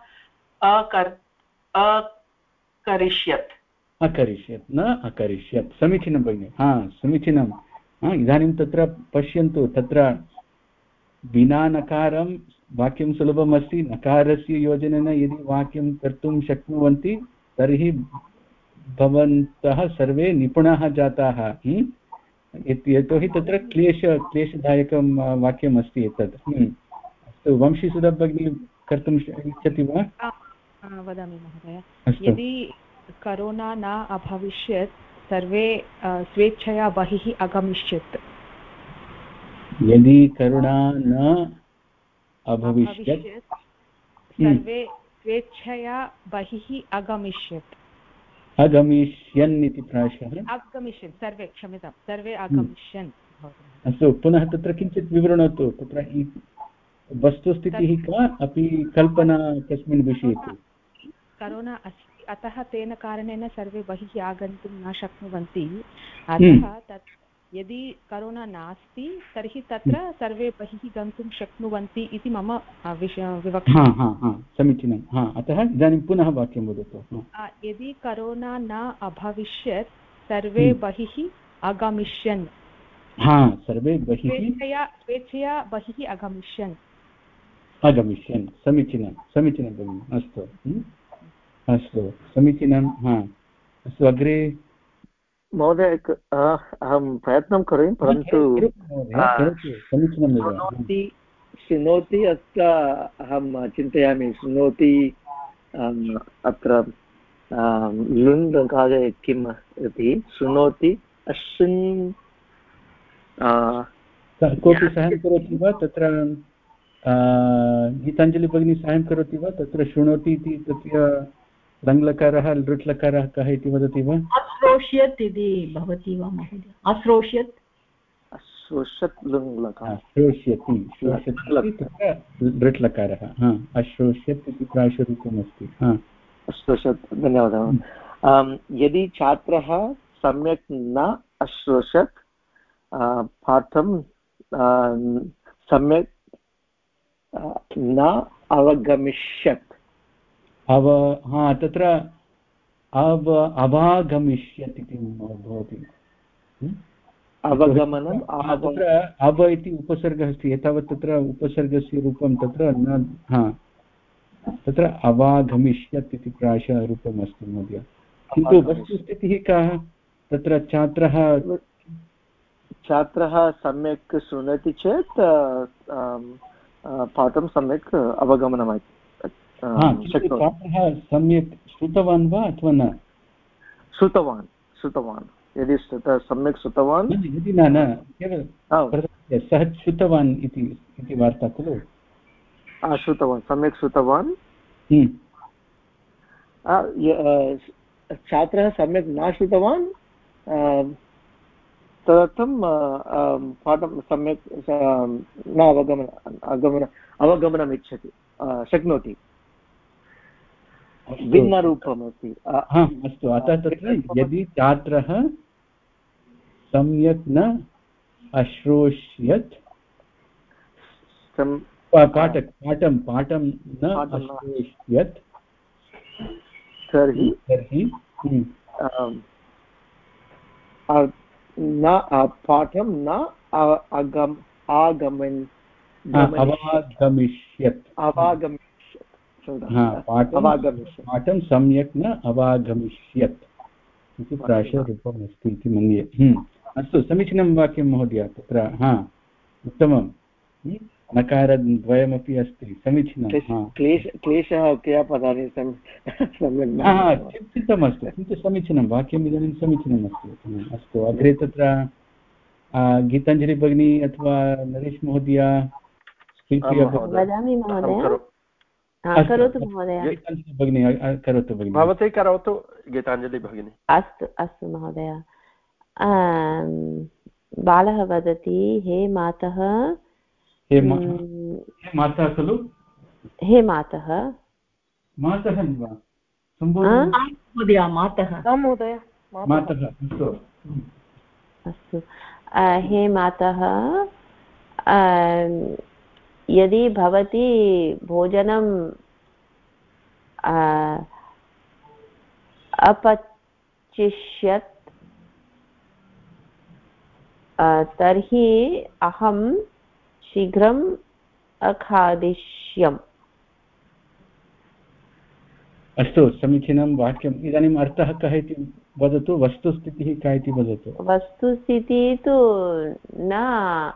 अकरिष्यत् समीचीनं भगिनि समीचीनं इदानीं तत्र पश्यन्तु तत्र विना नकारं वाक्यं सुलभमस्ति नकारस्य योजनेन यदि वाक्यं कर्तुं शक्नुवन्ति तर्हि भवन्तः सर्वे निपुणाः जाताः यतोहि तत्र क्लेशदायकं वाक्यम् अस्ति एतत् अस्तु वंशीसुधा भगिनी कर्तुम् इच्छति वा वदामि महोदय यदि करोना न अभविष्यत् सर्वे स्वेच्छया बहिः अगमिष्यत् यदि करुणा न अभविष्यत् सर्वे स्वेच्छया बहिः अगमिष्यत् अगमिष्यन् इति प्रायशः अगमिष्यन् सर्वे क्षम्यतां सर्वे अगमिष्यन् अस्तु पुनः तत्र किञ्चित् विवृणोतु तत्र वस्तुस्थितिः का अपि कल्पना कस्मिन् विषये करोना अस्ति अतः तेन कारणेन सर्वे बहिः आगन्तुं न शक्नुवन्ति अतः तत् यदि करोना नास्ति तर्हि तत्र सर्वे बहिः गन्तुं शक्नुवन्ति इति मम विवक्षा समीचीनं अतः इदानीं पुनः वाक्यं वदतु यदि करोना न अभविष्यत् सर्वे बहिः अगमिष्यन् सर्वे बहिः स्वेच्छया बहिः अगमिष्यन् समीचीनं भगिनि अस्तु समीचीनम् अस्तु अग्रे महोदय अहं प्रयत्नं करोमि परन्तु शृणोति अत्र अहं चिन्तयामि शृणोति अत्र लुण्काले किम् इति शृणोति अश्विन् कोऽपि साहाय्यं करोति वा तत्र गीताञ्जलि भगिनी साहाय्यं करोति वा तत्र शृणोति इति तत्र लङ्लकारः लृट्लकारः कः इति वदति वा अश्रोष्यत् इति भवति वा महोदय अश्रोष्यत् लृट्लकारः अश्रोष्यत् इति प्रायशरूपमस्ति अश्रोष्यत् धन्यवादः यदि छात्रः सम्यक् न अश्रोष्यत् पाठं सम्यक् न अवगमिष्यत् तत्र अवागमिष्यत् इति भवति अवगमनम् तत्र अव इति उपसर्गः अस्ति एतावत् तत्र उपसर्गस्य रूपं तत्र न तत्र अवागमिष्यत् इति प्रायशः रूपम् अस्ति महोदय किन्तु वस्तुस्थितिः का तत्र छात्रः सम्यक् शृणोति चेत् पाठं सम्यक् अवगमनं छात्रः सम्यक् श्रुतवान् वा अथवा न श्रुतवान् यदि सम्यक् श्रुतवान् यदि न सः श्रुतवान् इति वार्ता खलु श्रुतवान् सम्यक् श्रुतवान् छात्रः सम्यक् न श्रुतवान् तदर्थं पाठं सम्यक् न अवगमनम् इच्छति शक्नोति भिन्नरूपमस्ति अस्तु अतः तत्र यदि छात्रः सम्यक् न अश्रोष्यत् पाठं न अश्रोष्यत् तर्हि न पाठं न पाठं सम्यक् न अवागमिष्यत् इति प्रायशः रूपम् अस्ति इति मन्ये अस्तु समीचीनं वाक्यं महोदय तत्र उत्तमं नकारद्वयमपि अस्ति समीचीनं क्लेशः क्रियापदानि चिन्तितमस्ति किन्तु समीचीनं वाक्यम् इदानीं समीचीनम् अस्ति अस्तु अग्रे तत्र गीताञ्जलि भगिनी अथवा नरेश महोदय वदामि महोदय करोतु महोदय भगिनी करोतु भगिनी भवती करोतु गीताञ्जलि भगिनी अस्तु अस्तु महोदय बालः वदति हे मातः माता खलु हे मातः मातः मातः अस्तु हे मातः यदि भवती भोजनं अपचिष्यत् तर्हि अहं शीघ्रम् अखादिष्यम् अस्तु समीचीनं वाक्यम् इदानीम् अर्थः कः इति वदतु वस्तुस्थितिः का इति वदतु वस्तुस्थितिः तु न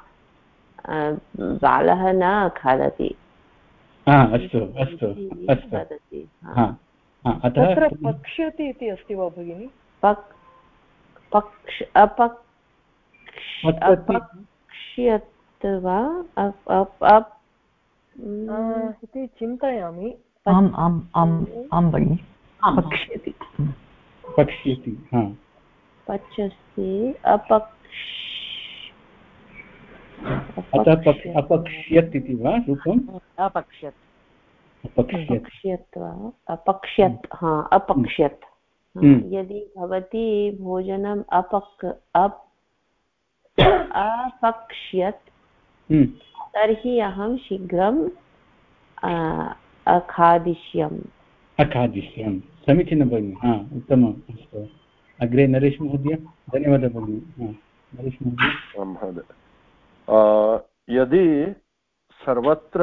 बालः न खादति अस्तु अस्तु अस्तु तत्र पक्ष्यति इति अस्ति वा भगिनि अपक्ष्यत् वा इति चिन्तयामि आं भगिनि पक्ष्यति पक्ष्यति पच्यस्ति अपक्ष्यत् इति वा रूपम् अपक्ष्यत् वा अपक्ष्यत् अपक्ष्यत् यदि भवती भोजनम् अपक्ष्यत् तर्हि अहं शीघ्रम् अखादिष्यम् समीचीनं भगिनि उत्तमम् अस्तु अग्रे नरेश महोदय धन्यवादः भगिनि नरेश महोदय यदि सर्वत्र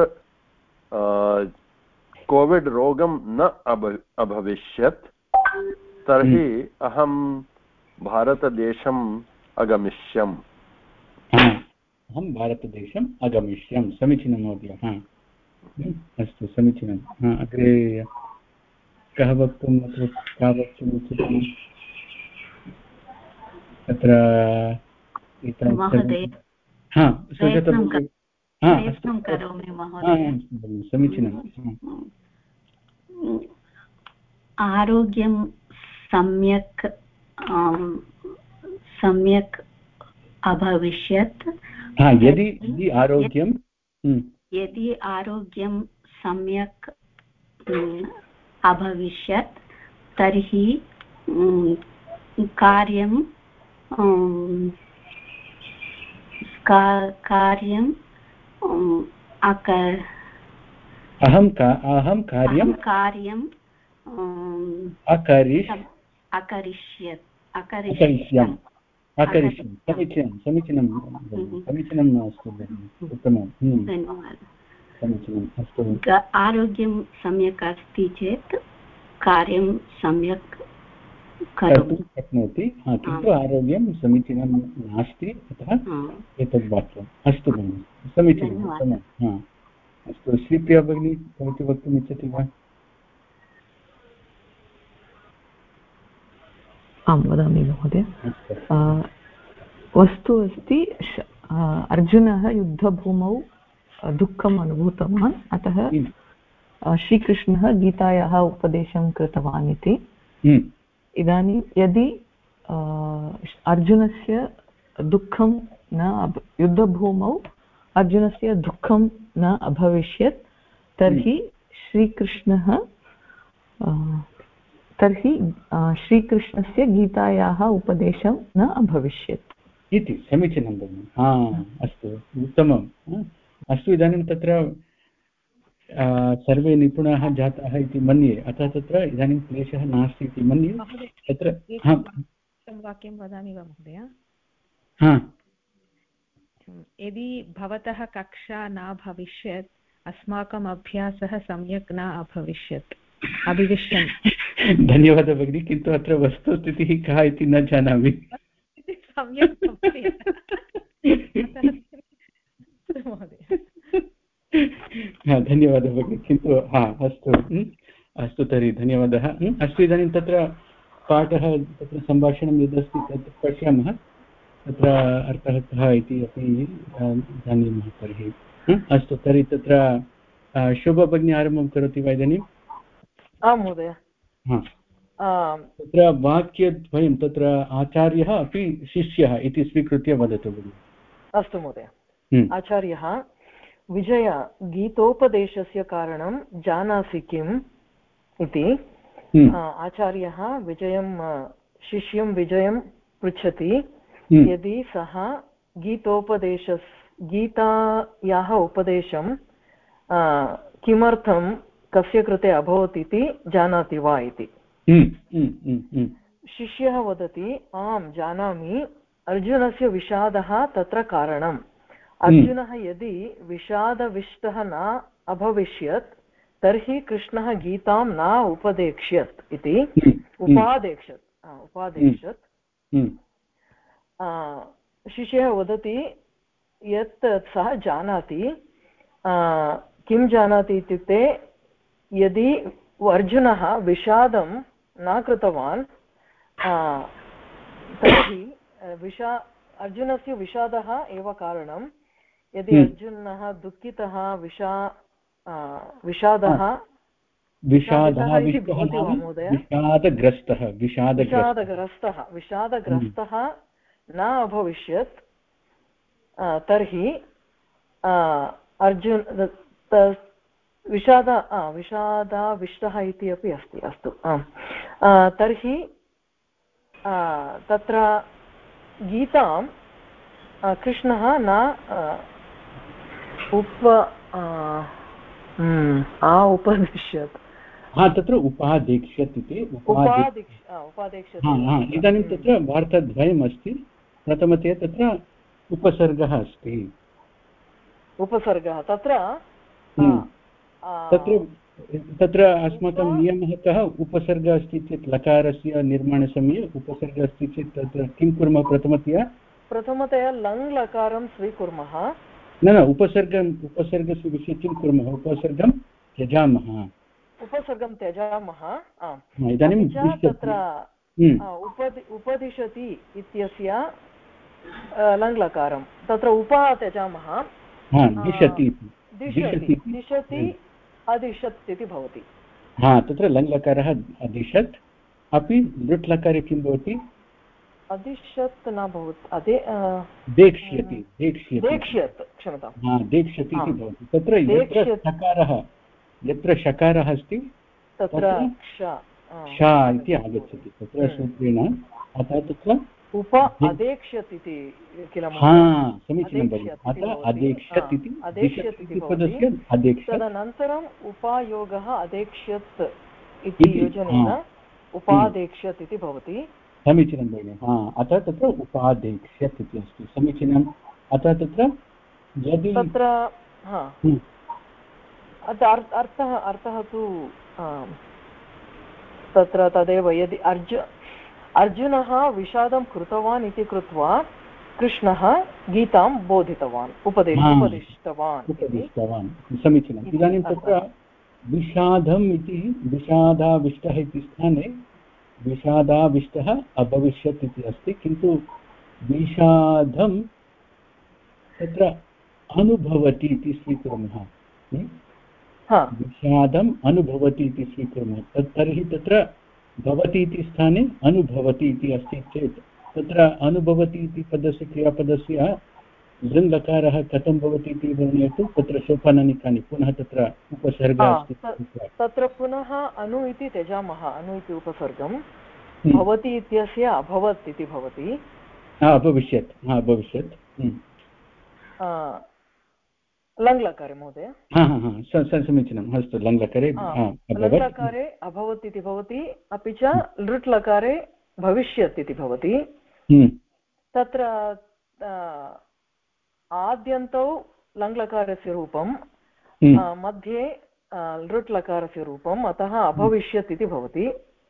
कोविड रोगं न अभविष्यत् तर्हि अहं भारतदेशम् अगमिष्यम् अहं भारतदेशम् अगमिष्यम् समीचीनं महोदय अस्तु समीचीनम् अग्रे कः वक्तुम् अथवा का वक्तुम् इच्छति तत्र समीचीनं आरोग्यं सम्यक् अभविष्यत् यदि आरोग्यं सम्यक् अभविष्यत् तर्हि कार्यं अहं कार्यम् अकरिष्यम् करिष्यामि। समीचीनं अस्तु भगिनि, उत्तमं, समीचीनम् अस्तु। आरोग्यं सम्यक् अस्ति चेत् कार्यं सम्यक् कर्तुं शक्नोति, किन्तु आरोग्यं समीचीनं नास्ति, अतः एतद् वाक्यम्। अस्तु भगिनि, समीचीनम्, उत्तमम्। अस्तु, श्रीप्रिया भगिनी भवती वक्तुम् इच्छति वा? आं वदामि महोदय। वस्तु अस्ति, अर्जुनः युद्धभूमौ दुःखम् अनुभूतवान्, अतः श्रीकृष्णः गीतायाः उपदेशं कृतवान् इति। इदानीं यदि अर्जुनस्य दुःखं न युद्धभूमौ अर्जुनस्य दुःखं न अभविष्यत् तर्हि श्रीकृष्णस्य गीतायाः उपदेशं न अभविष्यत् इति। समीचीनं भगिनि, अस्तु, उत्तमम्। अस्तु, इदानीं तत्र सर्वे निपुणाः जाताः इति मन्ये, अतः तत्र इदानीं क्लेशः नास्ति इति मन्ये। तत्र वाक्यं वदामि वा महोदय? यदि भवतः कक्षा न भविष्यत् अस्माकम् अभ्यासः सम्यक् न अभविष्यत् अभिविष्यन्। धन्यवादः भगिनी, किन्तु अत्र वस्तुस्थितिः का इति न जानामि। सम्यक् धन्यवादः भगिनी, किन्तु अस्तु तर्हि धन्यवादः। अस्तु, इदानीं तत्र पाठः, तत्र सम्भाषणं यदस्ति तत् पश्यामः, तत्र अर्थः कः इति अपि जानीमः तर्हि। अस्तु, तर्हि तत्र शोभा भगिनी आरम्भं करोति वा इदानीम्? आं महोदय। तत्र वाक्यद्वयं, तत्र आचार्यः अपि शिष्यः इति स्वीकृत्य वदतु भगिनि। अस्तु महोदय। आचार्यः: विजय, गीतोपदेशस्य कारणं जानासि किम् इति। आचार्यः शिष्यं विजयं पृच्छति, यदि सः गीतायाः उपदेशं किमर्थं कस्य कृते अभवत् इति जानाति वा इति। शिष्यः वदति, आं जानामि, अर्जुनस्य विषादः तत्र कारणम्। अर्जुनः यदि विषादविष्टः न अभविष्यत् तर्हि कृष्णः गीतां न उपदेक्ष्यत् इति। उपादेक्षत्। शिष्यः वदति यत् सः जानाति। किं जानाति इत्युक्ते, यदि अर्जुनः विषादं न कृतवान् तर्हि अर्जुनस्य विषादः एव कारणं। यदि अर्जुनः दुःखितः विषादग्रस्तः न अभविष्यत् तर्हि विषादाविष्टः इति अपि अस्ति। अस्तु, तर्हि तत्र गीतां कृष्णः न उपदिश्यत्। तत्र उपादेक्ष्यत् इति। इदानीं तत्र वार्ताद्वयम् अस्ति। प्रथमतया तत्र उपसर्गः अस्ति। तत्र अस्माकं नियमः कः? उपसर्गः अस्ति चेत् लकारस्य निर्माणसमये उपसर्गः अस्ति चेत् तत्र किं कुर्मः? प्रथमतया लङ् लकारं स्वीकुर्मः। न, उपसर्गस्य विषये किं कुर्मः? उपसर्गं त्यजामः। इदानीं तत्र उपदिशति इत्यस्य लङ् लकारं तत्र उपा त्यजामः। दिशति अदिशत् इति भवति। तत्र लङ् लकारः अदिशत्। अपि लृट् लकारे किं भवति? अदिशत् न भवति, देक्ष्यति। क्षम्यतां, देक्ष्यति इति भवति। तत्र यत्र शकारः अस्ति तत्र क्षा इति आगच्छति तत्र सूत्रेण। अतः तत्र उप अदेक्ष्यत् इति किल? समीचीनं भगिनि। अतः अदेक्ष्यत् इति पदस्य अदेक्ष्यत्। तदनन्तरम् उपायोगः अदेक्ष्यत् इति योजनेन उपादेक्ष्यत् इति भवति। समीचीनं भगिनि। अतः तत्र उपादेक्ष्यत् इति अस्ति। समीचीनम्। अतः तत्र यदि तत्र अर्थः तु तत्र तदेव, यदि अर्जुनः विषादं कृतवान् इति कृत्वा कृष्णः गीतां बोधितवान्, उपदिष्टवान्। समीचीनम्। इदानीं तत्र विषादम् इति विषादाविष्टः इति स्थाने विषादाविष्टः अभविष्यत् इति अस्ति, किन्तु विषादं तत्र अनुभवति इति स्वीकुर्मः। विषादम् अनुभवति इति स्वीकुर्मः। तर्हि तत्र भवति इति स्थाने अनुभवति इति अस्ति चेत् तत्र अनुभवति इति पदस्य क्रियापदस्य लकारः कथं भवति इति वर्णयतु। तत्र सोपानानि कानि? पुनः तत्र उपसर्गः अस्ति, तत्र पुनः अनु इति त्यजामः। अनु इति उपसर्गं भवति इत्यस्य अभवत् इति भवति। अभविष्यत् लङ्लकारे महोदय। समीचीनम्। अस्तु, लङ्लकारे अभवत् इति भवति, अपि च लृट् लकारे भविष्यत् इति भवति। तत्र आद्यन्तौ लङ्लकारस्य रूपं, मध्ये लृट् लकारस्य रूपम्, अतः अभविष्यत् इति भवति।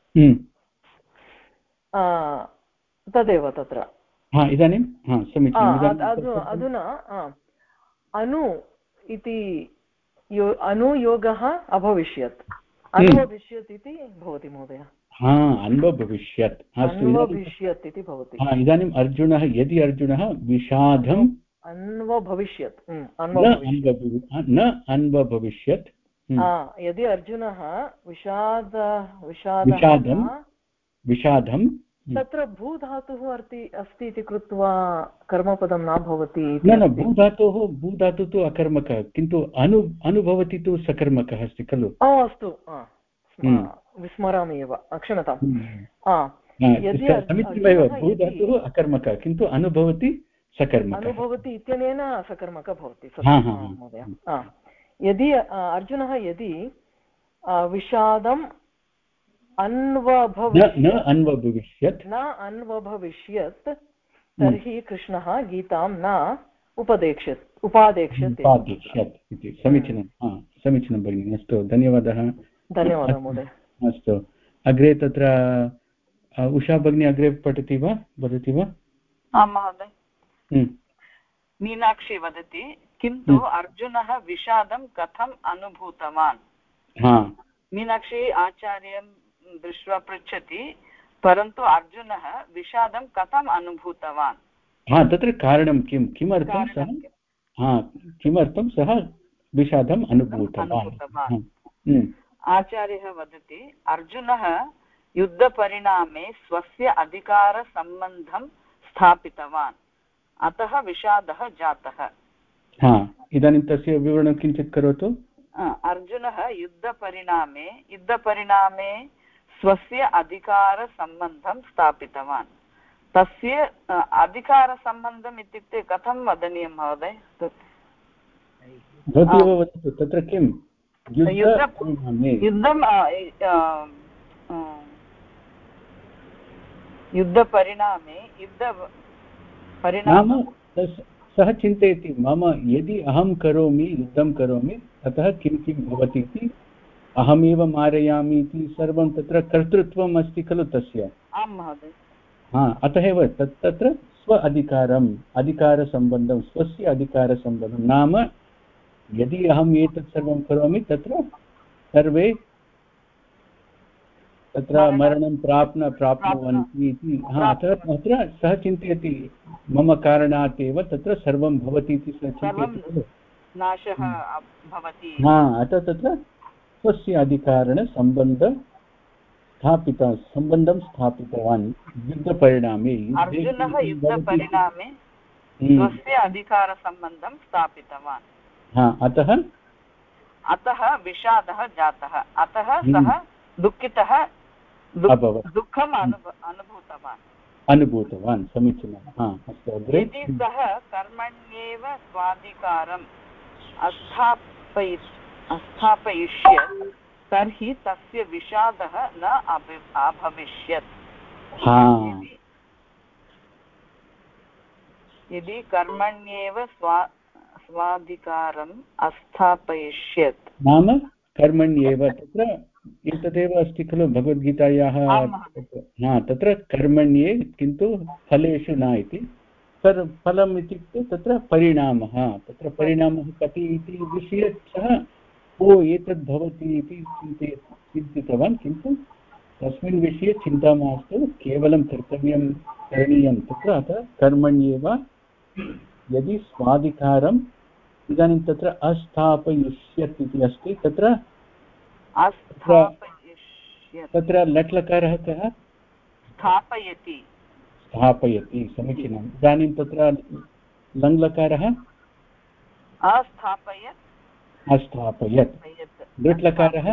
तदेव तत्र इदानीं अधुना अनु इति अनुयोगः अभविष्यत्, अन्वभविष्यत् इति भवति महोदय। अन्वभविष्यत् इति भवति। इदानीम् अर्जुनः, यदि अर्जुनः विषादम् अन्वभविष्यत् न अन्वभविष्यत्, यदि अर्जुनः विषादं तत्र भूधातुः अस्ति इति कृत्वा कर्मपदं न भवति। न, भूधातुः तु अकर्मकः, किन्तु अनुभवति तु सकर्मकः अस्ति खलु। अस्तु, विस्मरामि एव, क्षम्यताम्। समीचीनमेव, भूधातुः अकर्मकः किन्तु अनुभवति सकर्मकः। अनुभवति इत्यनेन सकर्मकः भवति महोदय। यदि अर्जुनः विषादम् न अन्वभविष्यत् तर्हि कृष्णः गीतां न उपादेक्ष्यत् इति। समीचीनं भगिनि। अस्तु, धन्यवादः महोदय। अस्तु, अग्रे तत्र उषा भगिनी अग्रे पठति वा, वदति वा? आं महोदय। मीनाक्षी वदति, किन्तु अर्जुनः विषादं कथम् अनुभूतवान्? मीनाक्षी आचार्यं दृष्ट्वा पृच्छति, परन्तु अर्जुनः विषादं कथम् अनुभूतवान्? तत्र कारणं किमर्थं सः विषादम् अनुभूतवान्? आचार्यः वदति, अर्जुनः युद्धपरिणामे स्वस्य अधिकारसम्बन्धं स्थापितवान्, अतः विषादः जातः। इदानीं तस्य विवरणं किञ्चित् करोतु। अर्जुनः युद्धपरिणामे स्वस्य अधिकारसम्बन्धं स्थापितवान्। तस्य अधिकारसम्बन्धम् इत्युक्ते कथं वदनीयं महोदय? तत्र किं युद्धपरिणामे सः चिन्तयति, मम यदि अहं युद्धं करोमि ततः किं भवति इति, अहमेव मारयामि इति सर्वं तत्र कर्तृत्वम् अस्ति खलु तस्य। आं महोदय। अतः एव तत्र अधिकारसम्बन्धं, स्वस्य अधिकारसम्बन्धं नाम यदि अहम् एतत् सर्वं करोमि तत्र सर्वे तत्र मरणं प्राप्नुवन्ति इति। तत्र सः चिन्तयति, मम कारणात् एव तत्र सर्वं भवति इति सः चिन्तयति खलु, नाशः भवति। अतः तत्र स्वस्य अधिकारणसम्बन्धं स्थापितवान् युद्धपरिणामे। अर्जुनः युद्धपरिणामे स्वस्य अधिकारसम्बन्धं स्थापितवान्। अतः विषादः जातः, अतः सः दुःखितः, दुःखम् अनुभूतवान्। समीचीनम्। यदि सः कर्मण्येव स्वाधिकारम् अस्थापयिष्यत् तर्हि तस्य विषादः न अभविष्यत्। यदि कर्मण्येव स्वाधिकारम् अस्थापयिष्यत् नाम कर्मण्येव तत्र एतदेव अस्ति खलु भगवद्गीतायाः तत्र कर्मण्ये किन्तु फलेषु न इति फलम् इत्युक्ते तत्र परिणामः तत्र परिणामः कति इति विषये सः एतद् भवति इति चिन्तितवान् किन्तु तस्मिन् विषये चिन्ता मास्तु केवलं कर्तव्यं करणीयं तत्र अतः कर्मण्येव यदि स्वाधिकारम् इदानीं तत्र अस्थापयिष्यत् इति अस्ति तत्र लट्लकारः कः स्थापयति समीचीनम् इदानीं तत्र लङ्लकारः अस्थापयत् लट्लकारः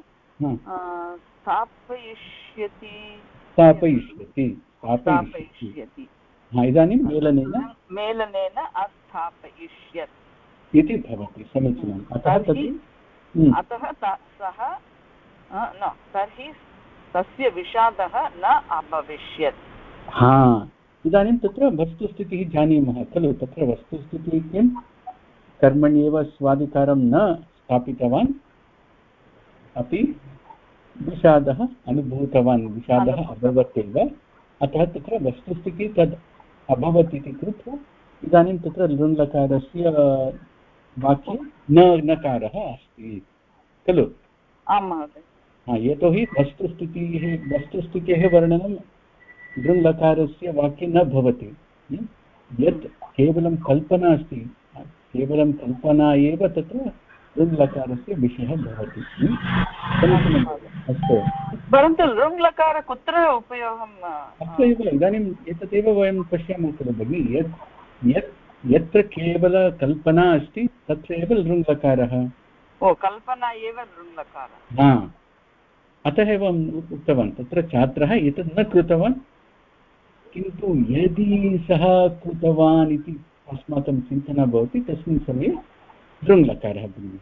स्थापयिष्यति इदानीं मेलनेन अस्थापयिष्यत् इति भवति समीचीनम् अतः सः तर्हि तस्य विषादः न अभविष्यत् इदानीं तत्र वस्तुस्थितिः जानीमः खलु तत्र वस्तुस्थितिः किं कर्मण्येव स्वाधिकारं न स्थापितवान् अपि विषादः अनुभूतवान् विषादः अभवत् एव अतः तत्र वस्तुस्थितिः तद् अभवत् इति कृत्वा इदानीं तत्र लृङ्लकारस्य वाक्ये न नकारः अस्ति खलु आम् महोदय यतोहि वस्तुस्थितेः वर्णनं लृङ्लकारस्य वाक्ये न भवति यत् केवलं कल्पना अस्ति केवलं कल्पना एव तत्र लृङ्लकारस्य विषयः भवति अस्तु परन्तु लृङ्लकार कुत्र उपयोगम् अस्तु एव इदानीम् एतदेव वयं पश्यामः खलु भगिनि यत्र केवलकल्पना अस्ति तत्र एव लृङ्लकारः कल्पना एव लृङ्लकारः अतः एव उक्तवान् तत्र छात्रः एतत् न कृतवान् किन्तु यदि सः कृतवान् इति अस्माकं चिन्तना भवति तस्मिन् समये लृङ्लकारः भवति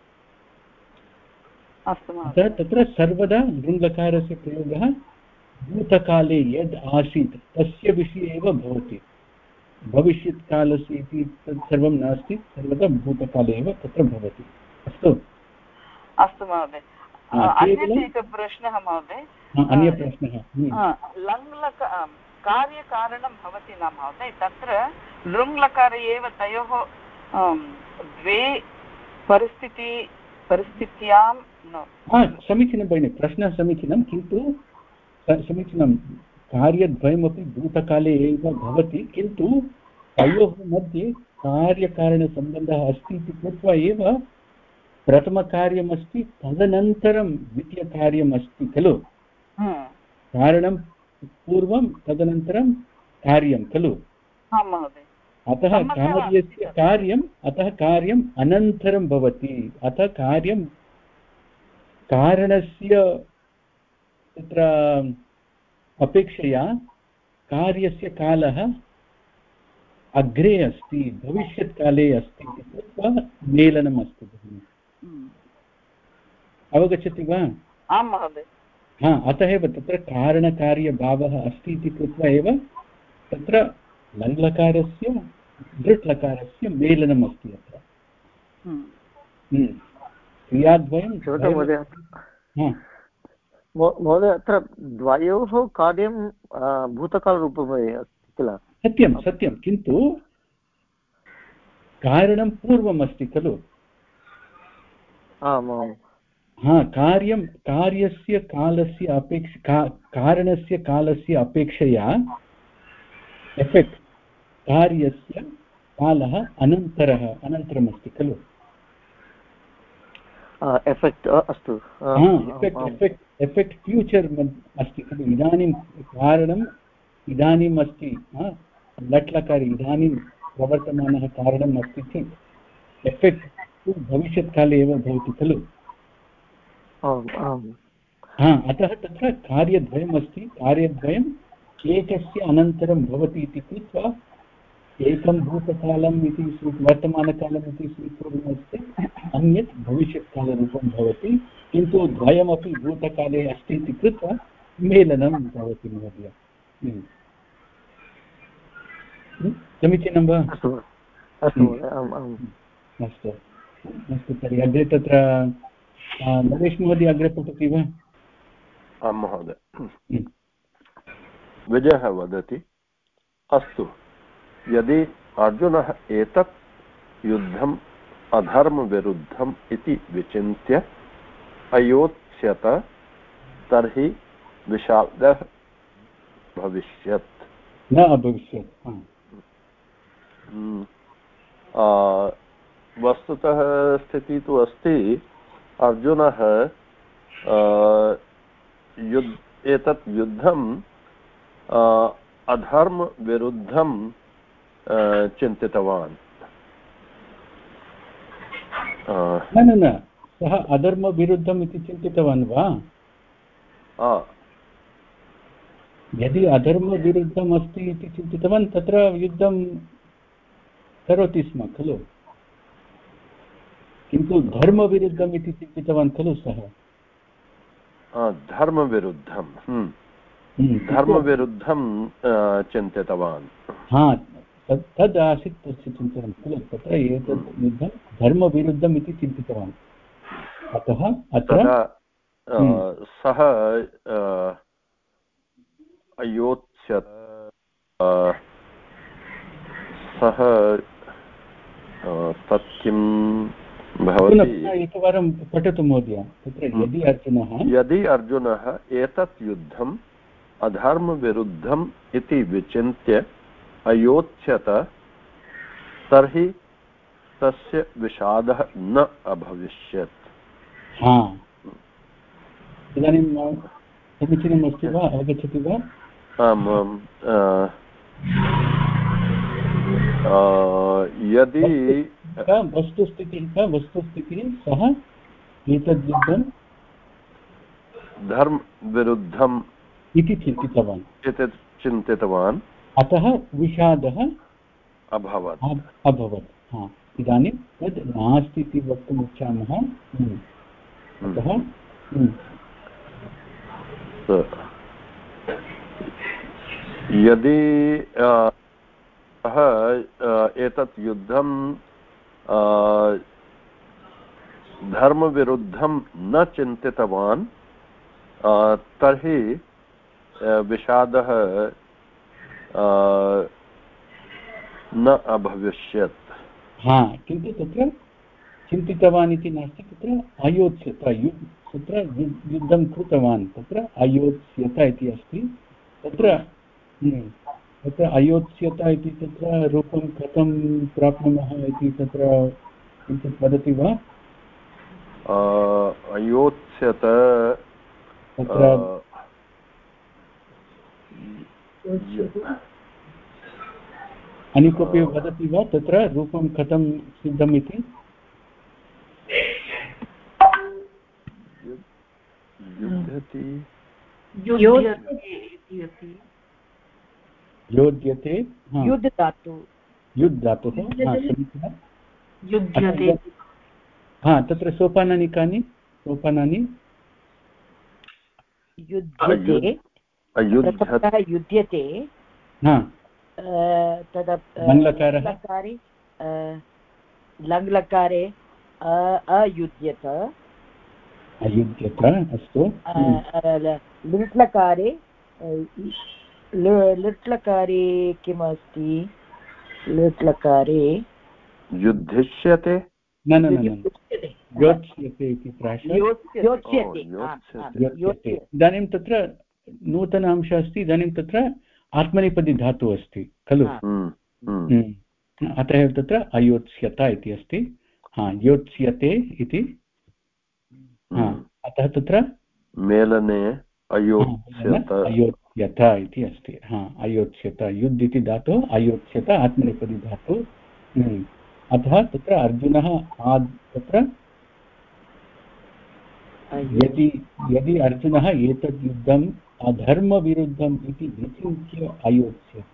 अतः तत्र सर्वदा लृङ्लकारस्य प्रयोगः भूतकाले यद् आसीत् तस्य विषये एव भवति भविष्यत्कालस्य इति तत् सर्वं नास्ति सर्वदा भूतकाले एव तत्र भवति अस्तु महोदय अन्यः एकः प्रश्नः महोदय अन्यप्रश्नः कार्यकारणं भवति न महोदय तत्र लृङ्लकारे एव तयोः द्वे परिस्थित्यां समीचीनं भगिनि प्रश्नः समीचीनं किन्तु समीचीनं कार्यद्वयमपि भूतकाले एव भवति किन्तु तयोः मध्ये कार्यकारणसम्बन्धः अस्ति इति कृत्वा एव प्रथमकार्यमस्ति तदनन्तरं द्वितीयकार्यम् अस्ति खलु कारणं पूर्वं तदनन्तरं कार्यं खलु अतः कार्यम् अनन्तरं भवति अतः कार्यं कारणस्य तत्र अपेक्षया कार्यस्य कालः अग्रे अस्ति भविष्यत्काले अस्ति इति कृत्वा मेलनम् अस्ति अवगच्छति वा आं महोदय अतः एव तत्र कारणकार्यभावः अस्ति इति कृत्वा एव तत्र लङ्लकारस्य दृट्लकारस्य मेलनम् अस्ति अत्र क्रियाद्वयं महोदय अत्र द्वयोः कार्यं भूतकालरूपमेव अस्ति किल सत्यं किन्तु कारणं पूर्वमस्ति खलु कार्यस्य कालस्य कारणस्य कालस्य अपेक्षया एफेक्ट् कार्यस्य कालः अनन्तरमस्ति खलु एफेक्ट् अस्तु एफेक्ट् फ्यूचर् अस्ति खलु इदानीं कारणम् इदानीम् अस्ति लट्लकारे इदानीं प्रवर्तमानः कारणम् अस्ति चेत् एफेक्ट् तु भविष्यत्काले एव भवति खलु अतः तत्र कार्यद्वयम् अस्ति कार्यद्वयम् एकस्य अनन्तरं भवति इति कृत्वा एकं भूतकालम् इति वर्तमानकालम् इति स्वीकुर्मश्चेत् अन्यत् भविष्यत्कालरूपं भवति किन्तु द्वयमपि भूतकाले अस्ति इति कृत्वा मेलनं भवति महोदय समीचीनं वा? अस्तु अस्तु अस्तु तर्हि अग्रे तत्र नरेश महोदय अग्रे पठति वा? आं महोदय। विजयः वदति, अस्तु, यदि अर्जुनः एतत् युद्धम् अधर्मविरुद्धम् इति विचिन्त्य अयोत्स्यत तर्हि विषादः भविष्यत् न अभविष्यत्। वस्तुतः स्थितिः तु अस्ति, अर्जुनः एतत् युद्धम् अधर्मविरुद्धं चिन्तितवान्। न सः अधर्मविरुद्धम् इति चिन्तितवान् वा? यदि अधर्मविरुद्धम् अस्ति इति चिन्तितवान् तत्र युद्धं करोति स्म खलु, किन्तु धर्मविरुद्धम् इति चिन्तितवान् खलु सः। धर्मविरुद्धं चिन्तितवान्। तद् आसीत् तस्य चिन्तनं खलु, तत्र एतत् युद्धं धर्मविरुद्धम् इति चिन्तितवान्। अतः अत्र सः अयोत्स्यत्। सः तत् किं भवति? एकवारं पठतु महोदय। तत्र यदि अर्जुनः एतत् युद्धम् अधर्मविरुद्धम् इति विचिन्त्य अयोत्स्यत तर्हि तस्य विषादः न अभविष्यत्। इदानीं समीचीनम् अस्ति वा? अवगच्छति वा? यदि वस्तुस्थितिः सः एतद् युद्धं धर्मविरुद्धम् इति चिन्तितवान्, अतः विषादः अभवत्। इदानीं तद् नास्ति इति वक्तुम् इच्छामः। अतः यदि एतत् युद्धं धर्मविरुद्धं न चिन्तितवान् तर्हि विषादः न अभविष्यत्। किन्तु तत्र चिन्तितवान् इति नास्ति, तत्र अयोत्स्यत, तत्र युद्धं कृतवान्, तत्र अयोत्स्यत इति अस्ति। तत्र अयोत्स्यत इति तत्र रूपं कथं प्राप्नुमः इति तत्र किञ्चित् वदति वा? अयोत्स्यत अन्य कोऽपि वदति वा तत्र रूपं कथं सिद्धम् इति? योज्यते, युद्ध धातुः, समीचीनं। तत्र सोपानानि कानि? सोपानानि युध्यते, युध्यते, तदा लङ्लकारे अयुध्यत, अस्तु। लिट्लकारे किमस्ति? लिट्लकारे युद्धिष्यते, योत्स्यते इति प्रायशः। इदानीं तत्र नूतन अंशः अस्ति। इदानीं तत्र आत्मनेपदी धातुः अस्ति खलु, अतः एव तत्र अयोत्स्यत इति अस्ति। योत्स्यते इति, अतः तत्र मेलने अयोत्स्यत इति अस्ति। अयोत्स्यत, युद्ध इति धातुः, अयोत्स्यत आत्मनेपदी धातुः। अतः तत्र अर्जुनः तत्र यदि अर्जुनः एतद् युद्धम् अधर्मविरुद्धम् इति विचिन्त्य अयोत्स्यत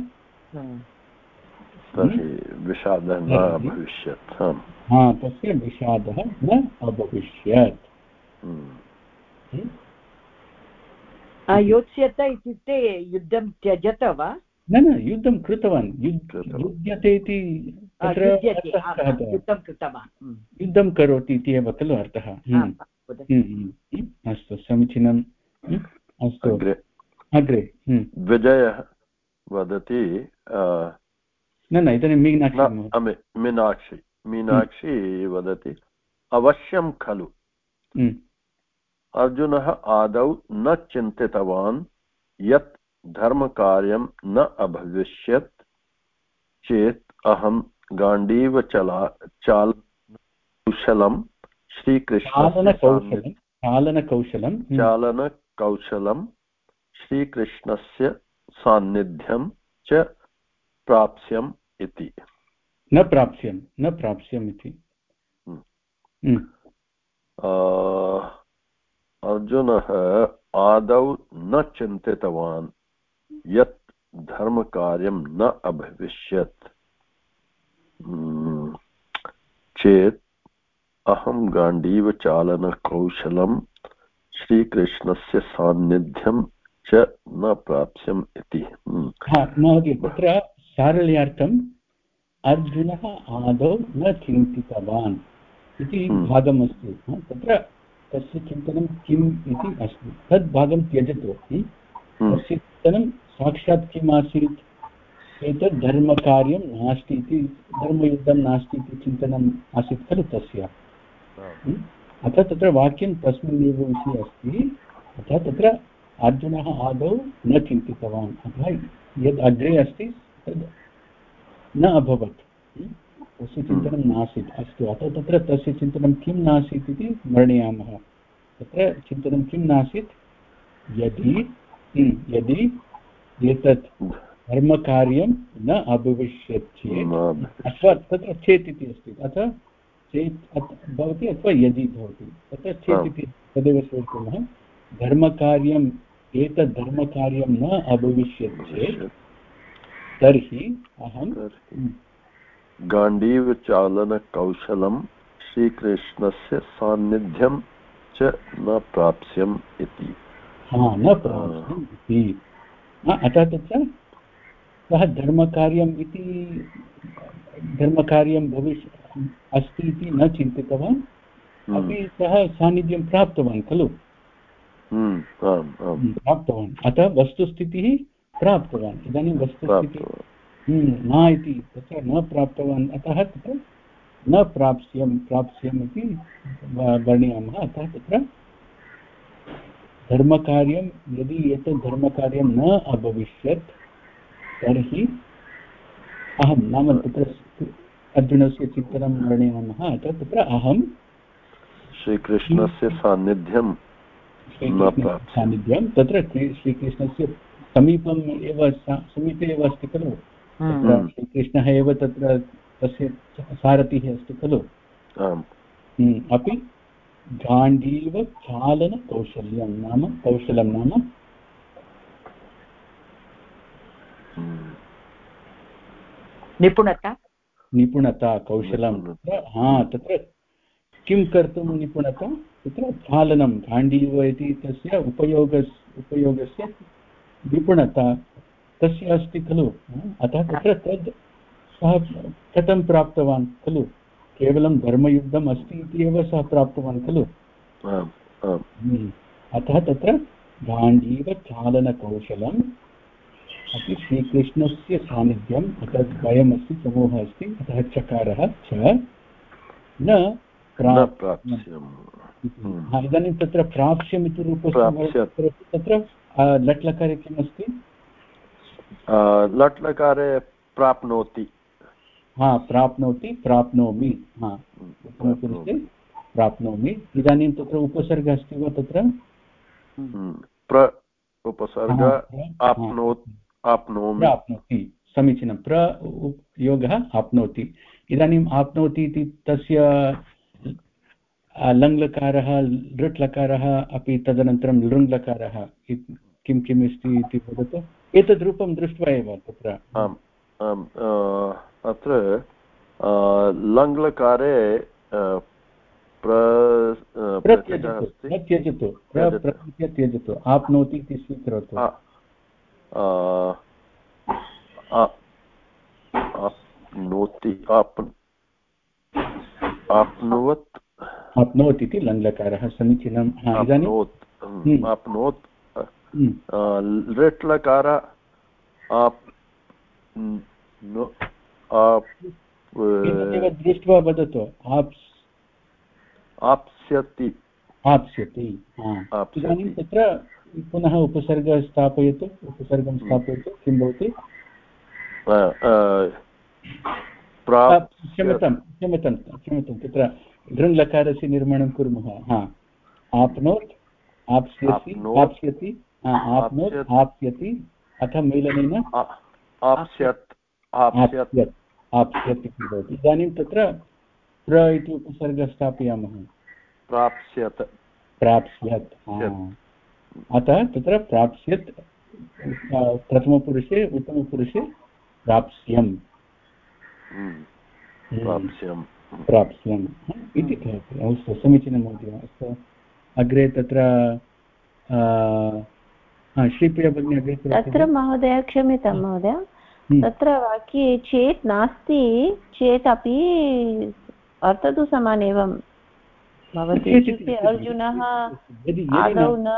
तर्हि विषादः न अभविष्यत्। तस्य विषादः न अभविष्यत्। योत्स्यत इत्युक्ते युद्धं त्यजत वा? न न युद्धं कृतवान् युध्यते इति युद्धं कृतवान् युद्धं करोति इति एव खलु अर्थः अस्तु समीचीनम् अस्तु अग्रे विजयः वदति न इदानीं मीनाक्षी वदति अवश्यं खलु अर्जुनः आदौ न चिन्तितवान् यत् धर्मकार्यं न अभविष्यत् चेत् अहं गाण्डीवचालनकौशलं चालनकौशलं श्रीकृष्णस्य सान्निध्यं च प्राप्स्यम् इति न प्राप्स्यम् इति अर्जुनः आदौ न चिन्तितवान् यत् धर्मकार्यं न अभविष्यत् चेत् अहं गाण्डीवचालनकौशलं श्रीकृष्णस्य सान्निध्यं च न प्राप्स्यम् इति महोदय तत्र सारल्यार्थम् अर्जुनः आदौ न चिन्तितवान् इति भागमस्ति तत्र तस्य चिन्तनं किम् इति अस्ति तद् भागं त्यजतु तस्य चिन्तनं साक्षात् किम् आसीत् एतद् धर्मकार्यं नास्ति इति धर्मयुद्धं नास्ति इति चिन्तनम् आसीत् खलु तस्य अतः तत्र वाक्यं तस्मिन्नेव विषये अस्ति अतः तत्र अर्जुनः आदौ न चिन्तितवान् अतः यद् अग्रे अस्ति तद् न अभवत् तस्य चिन्तनं नासीत् अस्तु अतः तत्र तस्य चिन्तनं किं नासीत् इति वर्णयामः तत्र चिन्तनं किं नासीत् यदि एतत् धर्मकार्यं न अभविष्यत् चेत् अथवा तत्र चेत् इति अस्ति अतः चेत् भवति अथवा यदि भवति तत्र चेत् इति तदेव स्वीकुर्मः धर्मकार्यम् एतद् धर्मकार्यं न अभविष्यत् चेत् तर्हि अहं गाण्डीवचालनकौशलं श्रीकृष्णस्य सान्निध्यं च न प्राप्स्यम् इति न प्राप्स्यम् इति अतः तत्र सः धर्मकार्यम् अस्ति इति न चिन्तितवान् अपि सः सान्निध्यं प्राप्तवान् खलु प्राप्तवान् अतः वस्तुस्थितिः प्राप्तवान् इदानीं वस्तुस्थितिः न इति तत्र न प्राप्तवान् अतः तत्र न प्राप्स्यम् इति वर्णयामः अतः तत्र धर्मकार्यं यदि एतत् धर्मकार्यं न अभविष्यत् तर्हि अहं नाम तत्र अर्जुनस्य चिन्तनं वर्णयामः अतः तत्र अहं श्रीकृष्णस्य सान्निध्यं तत्र श्रीकृष्णस्य समीपे एव अस्ति खलु श्रीकृष्णः एव तत्र तस्य सारथिः अस्ति खलु अपि गाण्डीवचालनकौशलं नाम निपुणता कौशलं तत्र किं कर्तुं निपुणता तत्र चालनं गाण्डीव इति तस्य उपयोगस्य निपुणता तस्य अस्ति खलु अतः तत्र तद् सः कथं प्राप्तवान् खलु केवलं धर्मयुद्धम् अस्ति इति एव सः प्राप्तवान् खलु अतः तत्र गाण्डीवचालनकौशलम् अपि श्रीकृष्णस्य सान्निध्यम् अतः द्वयमस्ति समूहः अस्ति अतः चकारः च न प्राप्स्यम् इदानीं तत्र प्राप्स्यम् इति रूपस्य तत्र लट्लकारे किम् अस्ति लट्लकारे प्राप्नोति प्राप्नोति प्राप्नोमि प्राप्नोमि इदानीं तत्र उपसर्गः अस्ति वा तत्र उपसर्ग प्राप्नोति समीचीनं प्रयोगः आप्नोति इदानीम् आप्नोति इति तस्य लङ्लकारः लृट्लकारः अपि तदनन्तरं लृङ्लकारः किम् अस्ति इति वदतु एतद् रूपं दृष्ट्वा एव तत्र अत्र लङ्लकारे त्यजतु त्यजतु आप्नोति इति स्वीकरोतु आप्नोति आप्नोत् इति लङ्लकारः समीचीनम् आप्नोत् लट् लकार दृष्ट्वा वदतु आप्स्यति इदानीं तत्र पुनः उपसर्गं स्थापयतु किं भवति क्षम्यतां तत्र लृङ्लकारस्य निर्माणं कुर्मः आप्नोत् आप्स्यति आप्स्यति अथ मेलनेन आप्स्यत् इति भवति इदानीं तत्र प्र इति उपसर्गं स्थापयामः प्राप्स्यत् अतः तत्र प्राप्स्यत् प्रथमपुरुषे उत्तमपुरुषे प्राप्स्यम् इति भवति अस्तु समीचीनं महोदय अस्तु अग्रे तत्र श्रीप्रिया भगिनी अग्रे तत्र महोदय क्षम्यतां महोदय तत्र वाक्ये चेत् नास्ति चेत् अपि अर्थः तु समान एव भवति इत्युक्ते अर्जुनः आदौ न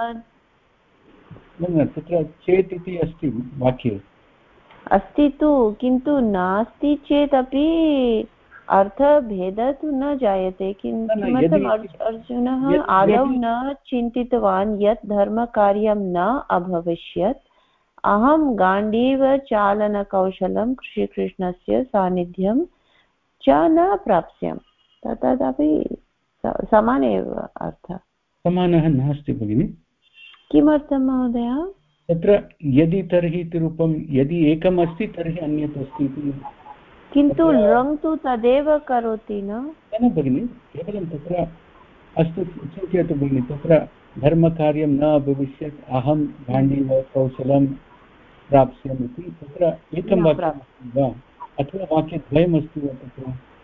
तत्र चेत् इति अस्ति वाक्ये अस्ति तु किन्तु नास्ति चेत् अपि अर्थभेदः तु न जायते किमर्थम् अर्जुनः आदौ न चिन्तितवान् यत् धर्मकार्यं न अभविष्यत् अहं गाण्डीवचालनकौशलं श्रीकृष्णस्य सान्निध्यं च न प्राप्स्यम् तदपि समान एव अर्थः समानः नास्ति भगिनि किमर्थं महोदय तत्र यदि तर्हि इति रूपं यदि एकम् अस्ति तर्हि अन्यत् अस्ति इति किन्तु रङ् तु तदेव करोति न भगिनि केवलं तत्र अस्तु चिन्तयतु भगिनि तत्र धर्मकार्यं न अभविष्यत् अहं गाण्डीवकौशलं प्राप्स्यम् इति तत्र एकं वाक्यम् वा अथवा वाक्यद्वयमस्ति वा तत्र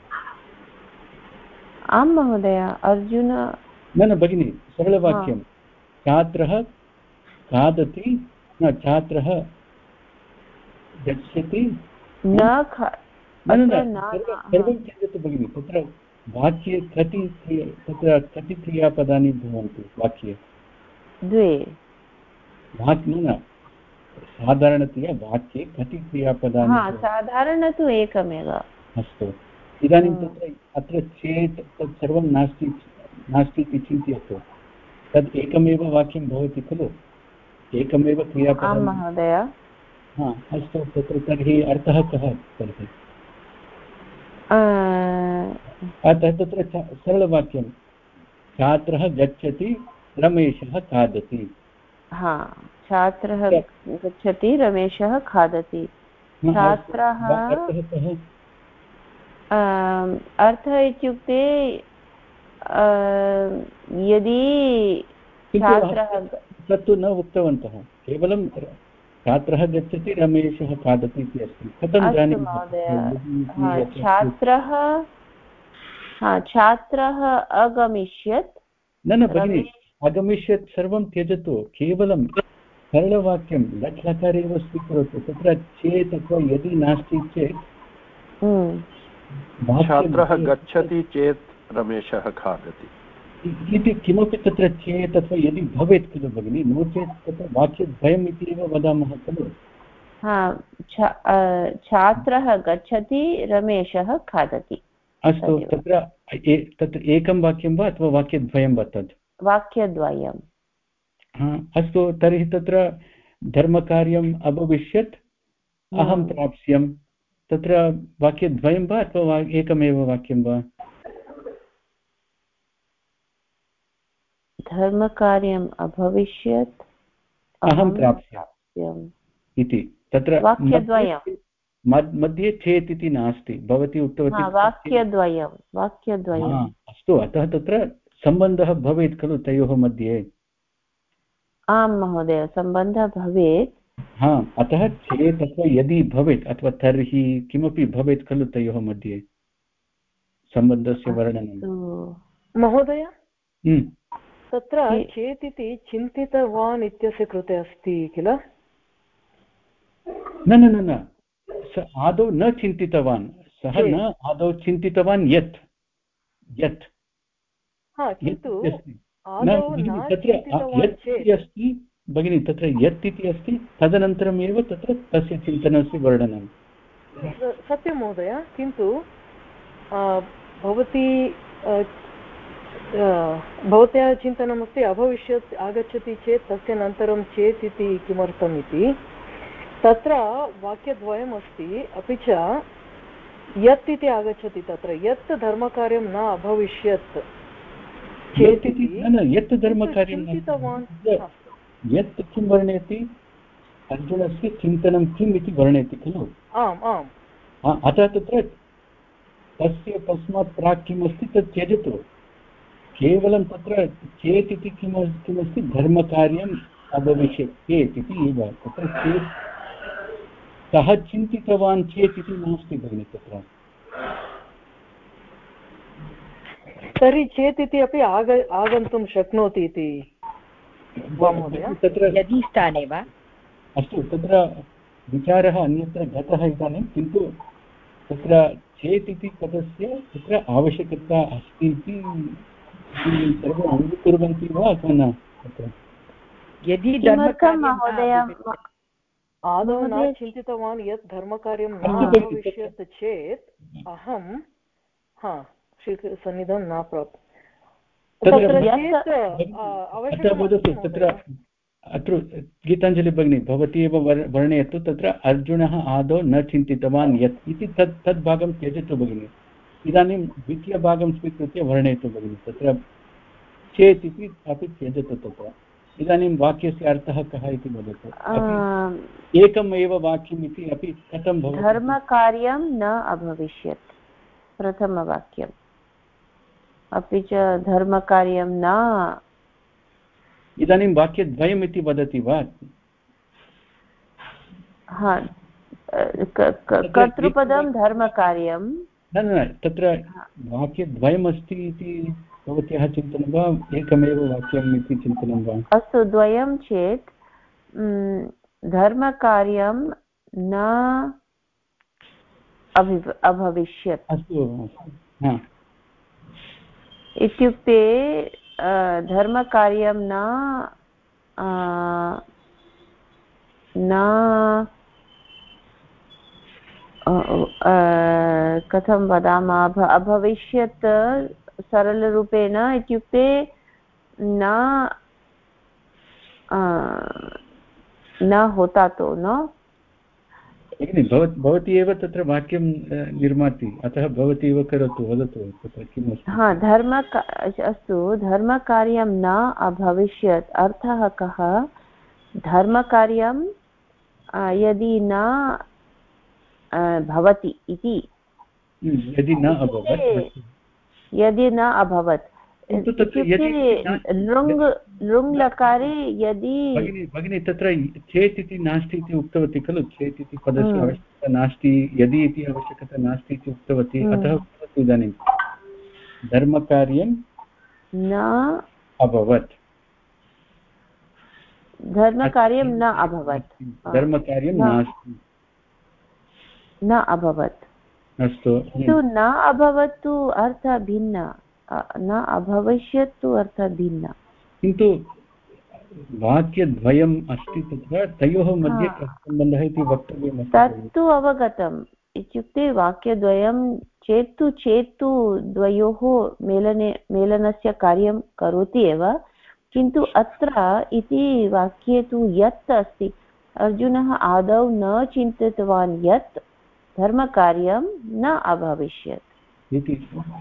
आं महोदय अर्जुन न भगिनि सरलवाक्यं छात्रः खादति छात्रः गच्छति सर्वं चिन्तयतु भगिनि तत्र वाक्ये कति क्रियापदानि भवन्ति वाक्ये द्वे साधारणतया वाक्ये कति क्रियापदानि साधारण तु एकमेव अस्तु इदानीं तत्र अत्र चेत् तत् सर्वं नास्ति इति चिन्तयतु तद् एकमेव वाक्यं भवति खलु एकमेव क्रियापदं महोदय अस्तु तत्र तर्हि अर्थः कः तर्हि अतः तत्र सरलवाक्यं छात्रः गच्छति रमेशः खादति छात्रः गच्छति रमेशः खादति छात्रः अर्थः इत्युक्ते यदि छात्रः तत्तु न उक्तवन्तः केवलं छात्रः गच्छति रमेशः खादति इति अस्ति कथं जानीमः छात्रः अगमिष्यत् न भगिनि अगमिष्यत् सर्वं त्यजतु केवलं सरलवाक्यं लट् लकारे एव स्वीकरोतु तत्र चेत् अथवा यदि नास्ति चेत् छात्रः गच्छति चेत् रमेशः खादति इति किमपि तत्र चेत् अथवा यदि भवेत् खलु भगिनि नो चेत् तत्र वाक्यद्वयम् इति एव वदामः खलु छात्रः गच्छति रमेशः खादति अस्तु तत्र एकं वाक्यं वा अथवा वाक्यद्वयं वा तद् वाक्यद्वयम् अस्तु तर्हि तत्र धर्मकार्यम् अभविष्यत् अहं प्राप्स्यम् तत्र वाक्यद्वयं वा अथवा एकमेव वाक्यं वा धर्मकार्यम् अभविष्यत् अहं प्राप्स्यम् इति तत्र वाक्यद्वयं मध्ये चेत् इति नास्ति भवती उक्तवती वाक्यद्वयम् अस्तु अतः तत्र सम्बन्धः भवेत् खलु तयोः मध्ये आं महोदय सम्बन्धः भवेत् अतः चेत् अथवा यदि भवेत् अथवा तर्हि किमपि भवेत् खलु तयोः मध्ये सम्बन्धस्य वर्णनं महोदय तत्र चेत् इति चिन्तितवान् इत्यस्य कृते अस्ति किल? न न न न, स आदौ न चिन्तितवान्, सः न आदौ चिन्तितवान् यत् यत् किन्तु अस्ति भगिनि, तत्र यत् इति अस्ति, तदनन्तरमेव तत्र तस्य चिन्तनस्य वर्णनं। सत्यं महोदय, किन्तु भवत्याः चिन्तनमस्ति अभविष्यत् आगच्छति चेत् तस्य अनन्तरं चेत् इति किमर्थम् इति। तत्र वाक्यद्वयम् अस्ति, अपि च यत् इति आगच्छति, तत्र यत् धर्मकार्यं न अभविष्यत् चेत् इति यत् धर्मकार्यं चिन्तितवान्, यत् किं वर्णयति, अर्जुनस्य चिन्तनं किम् इति वर्णयति खलु। आम् आम्, अतः तत्र तस्य तस्मात् प्राक् किमस्ति तत् त्यजतु, केवलं तत्र चेत् इति किमस्ति, धर्मकार्यम् अभविष्यत् चेत् इति एव। तत्र चेत् सः चिन्तितवान् चेत् इति नास्ति भगिनि तत्र। तर्हि चेत् इति अपि आगन्तुं शक्नोति इति तत्र यदि स्थाने वा। अस्तु, तत्र विचारः अन्यत्र गतः इदानीं, किन्तु तत्र चेत् इति पदस्य तत्र आवश्यकता अस्ति इति सर्वे अङ्गीकुर्वन्ति वा अथवा न? तत्र यदि आदौ न चिन्तितवान् यत् धर्मकार्यं न अभविष्यत् चेत् अहं श्रीसन्निधं न प्राप्त। तत्र अत्र गीताञ्जलि भगिनी भवती एव वर्णयतु, तत्र अर्जुनः आदौ न चिन्तितवान् यत् इति तद्भागं त्यजतु भगिनि। इदानीं द्वितीयभागं स्वीकृत्य वर्णयतु भगिनि, तत्र चेत् इति अपि त्यजतु। तत्र इदानीं वाक्यस्य अर्थः कः इति वदतु। एकमेव वाक्यम् इति अपि कथं भवति? धर्मकार्यं न अभविष्यत् प्रथमवाक्यम्, अपि च धर्मकार्यं न। इदानीं वाक्यद्वयम् इति वदति वा? कर्तृपदं धर्मकार्यं न न, तत्र वाक्यद्वयमस्ति इति भवत्याः चिन्तनं वा, एकमेव वाक्यम् इति चिन्तनं वा? अस्तु, द्वयं चेत् धर्मकार्यं न अभविष्यत्। अस्तु, इत्युक्ते धर्मकार्यं न कथं वदामः, अभविष्यत् सरलरूपेण, इत्युक्ते न होता तो न। भवती एव तत्र वाक्यं निर्माति, अतः भवती एव करोतु, वदतु तत्र किम् अस्ति। अस्तु, धर्मकार्यं न अभविष्यत्, अर्थः कः? धर्मकार्यं यदि न भवति इति, यदि न अभवत्, लृङ् लकारे यदि भगिनी तत्र चेत् इति नास्ति इति उक्तवती खलु, चेत् इति पदस्य आवश्यकता नास्ति, यदि इति आवश्यकता नास्ति इति उक्तवती। अतः इदानीं धर्मकार्यं न अभवत्, धर्मकार्यं न अभवत्, धर्मकार्यं नास्ति, न अभवत्। अस्तु, किन्तु न अभवत् तु अर्थः भिन्न, न अभविष्यत् तु अर्थः भिन्न। किन्तु वाक्यद्वयम् अस्ति, तत्र तयोः मध्ये कः सम्बन्धः इति वक्तव्यम्। तत्तु अवगतम्, इत्युक्ते वाक्यद्वयं चेत्तु द्वयोः मेलनस्य कार्यं करोति एव, किन्तु अत्र इति वाक्ये तु यत् अस्ति, अर्जुनः आदौ न चिन्तितवान् यत् धर्मकार्यं न अभविष्यत् इति।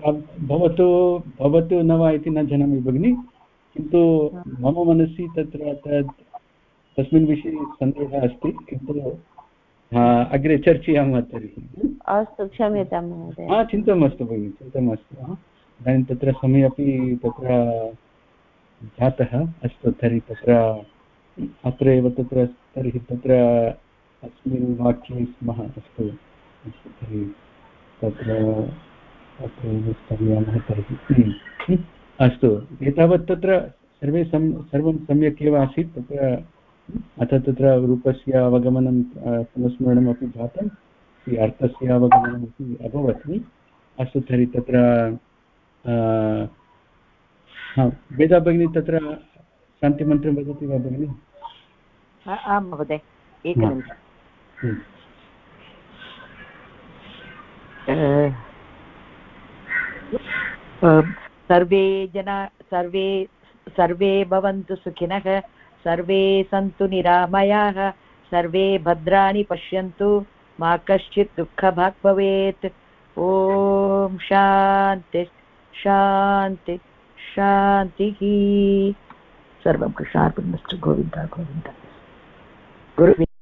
भवतु न वा इति न जानामि भगिनि, किन्तु मम मनसि तत्र तस्मिन् विषये सन्देहः अस्ति, किन्तु अग्रे चर्चयामः तर्हि। अस्तु, क्षम्यतां महोदय। चिन्ता मास्तु भगिनि, चिन्ता मास्तु। इदानीं तत्र समयः अपि तत्र जातः। अस्तु, तर्हि तत्र अत्र एव तर्हि तत्र अस्मिन् वाक्ये स्मः। अस्तु, तर्हि तत्र अत्र एव स्थगयामः तर्हि। अस्तु एतावत् तत्र सर्वं सम्यक् एव आसीत् तत्र अथ तत्र रूपस्य अवगमनं पुनस्मरणमपि जातं अर्थस्य अवगमनमपि अभवत्। अस्तु तर्हि तत्र वेदा भगिनी तत्र शान्तिमन्त्रं वदति वा भगिनि? आं महोदय एकनिमिषम्। सर्वे जना सर्वे भवन्तु सुखिनः, सर्वे सन्तु निरामयाः, सर्वे भद्राणि पश्यन्तु, मा कश्चित् दुःखभाग् भवेत्। ॐ शान्ति शान्ति शान्तिः। सर्वं कृष्णार्पणमस्तु। गोविन्द गोविन्द। गुरुवे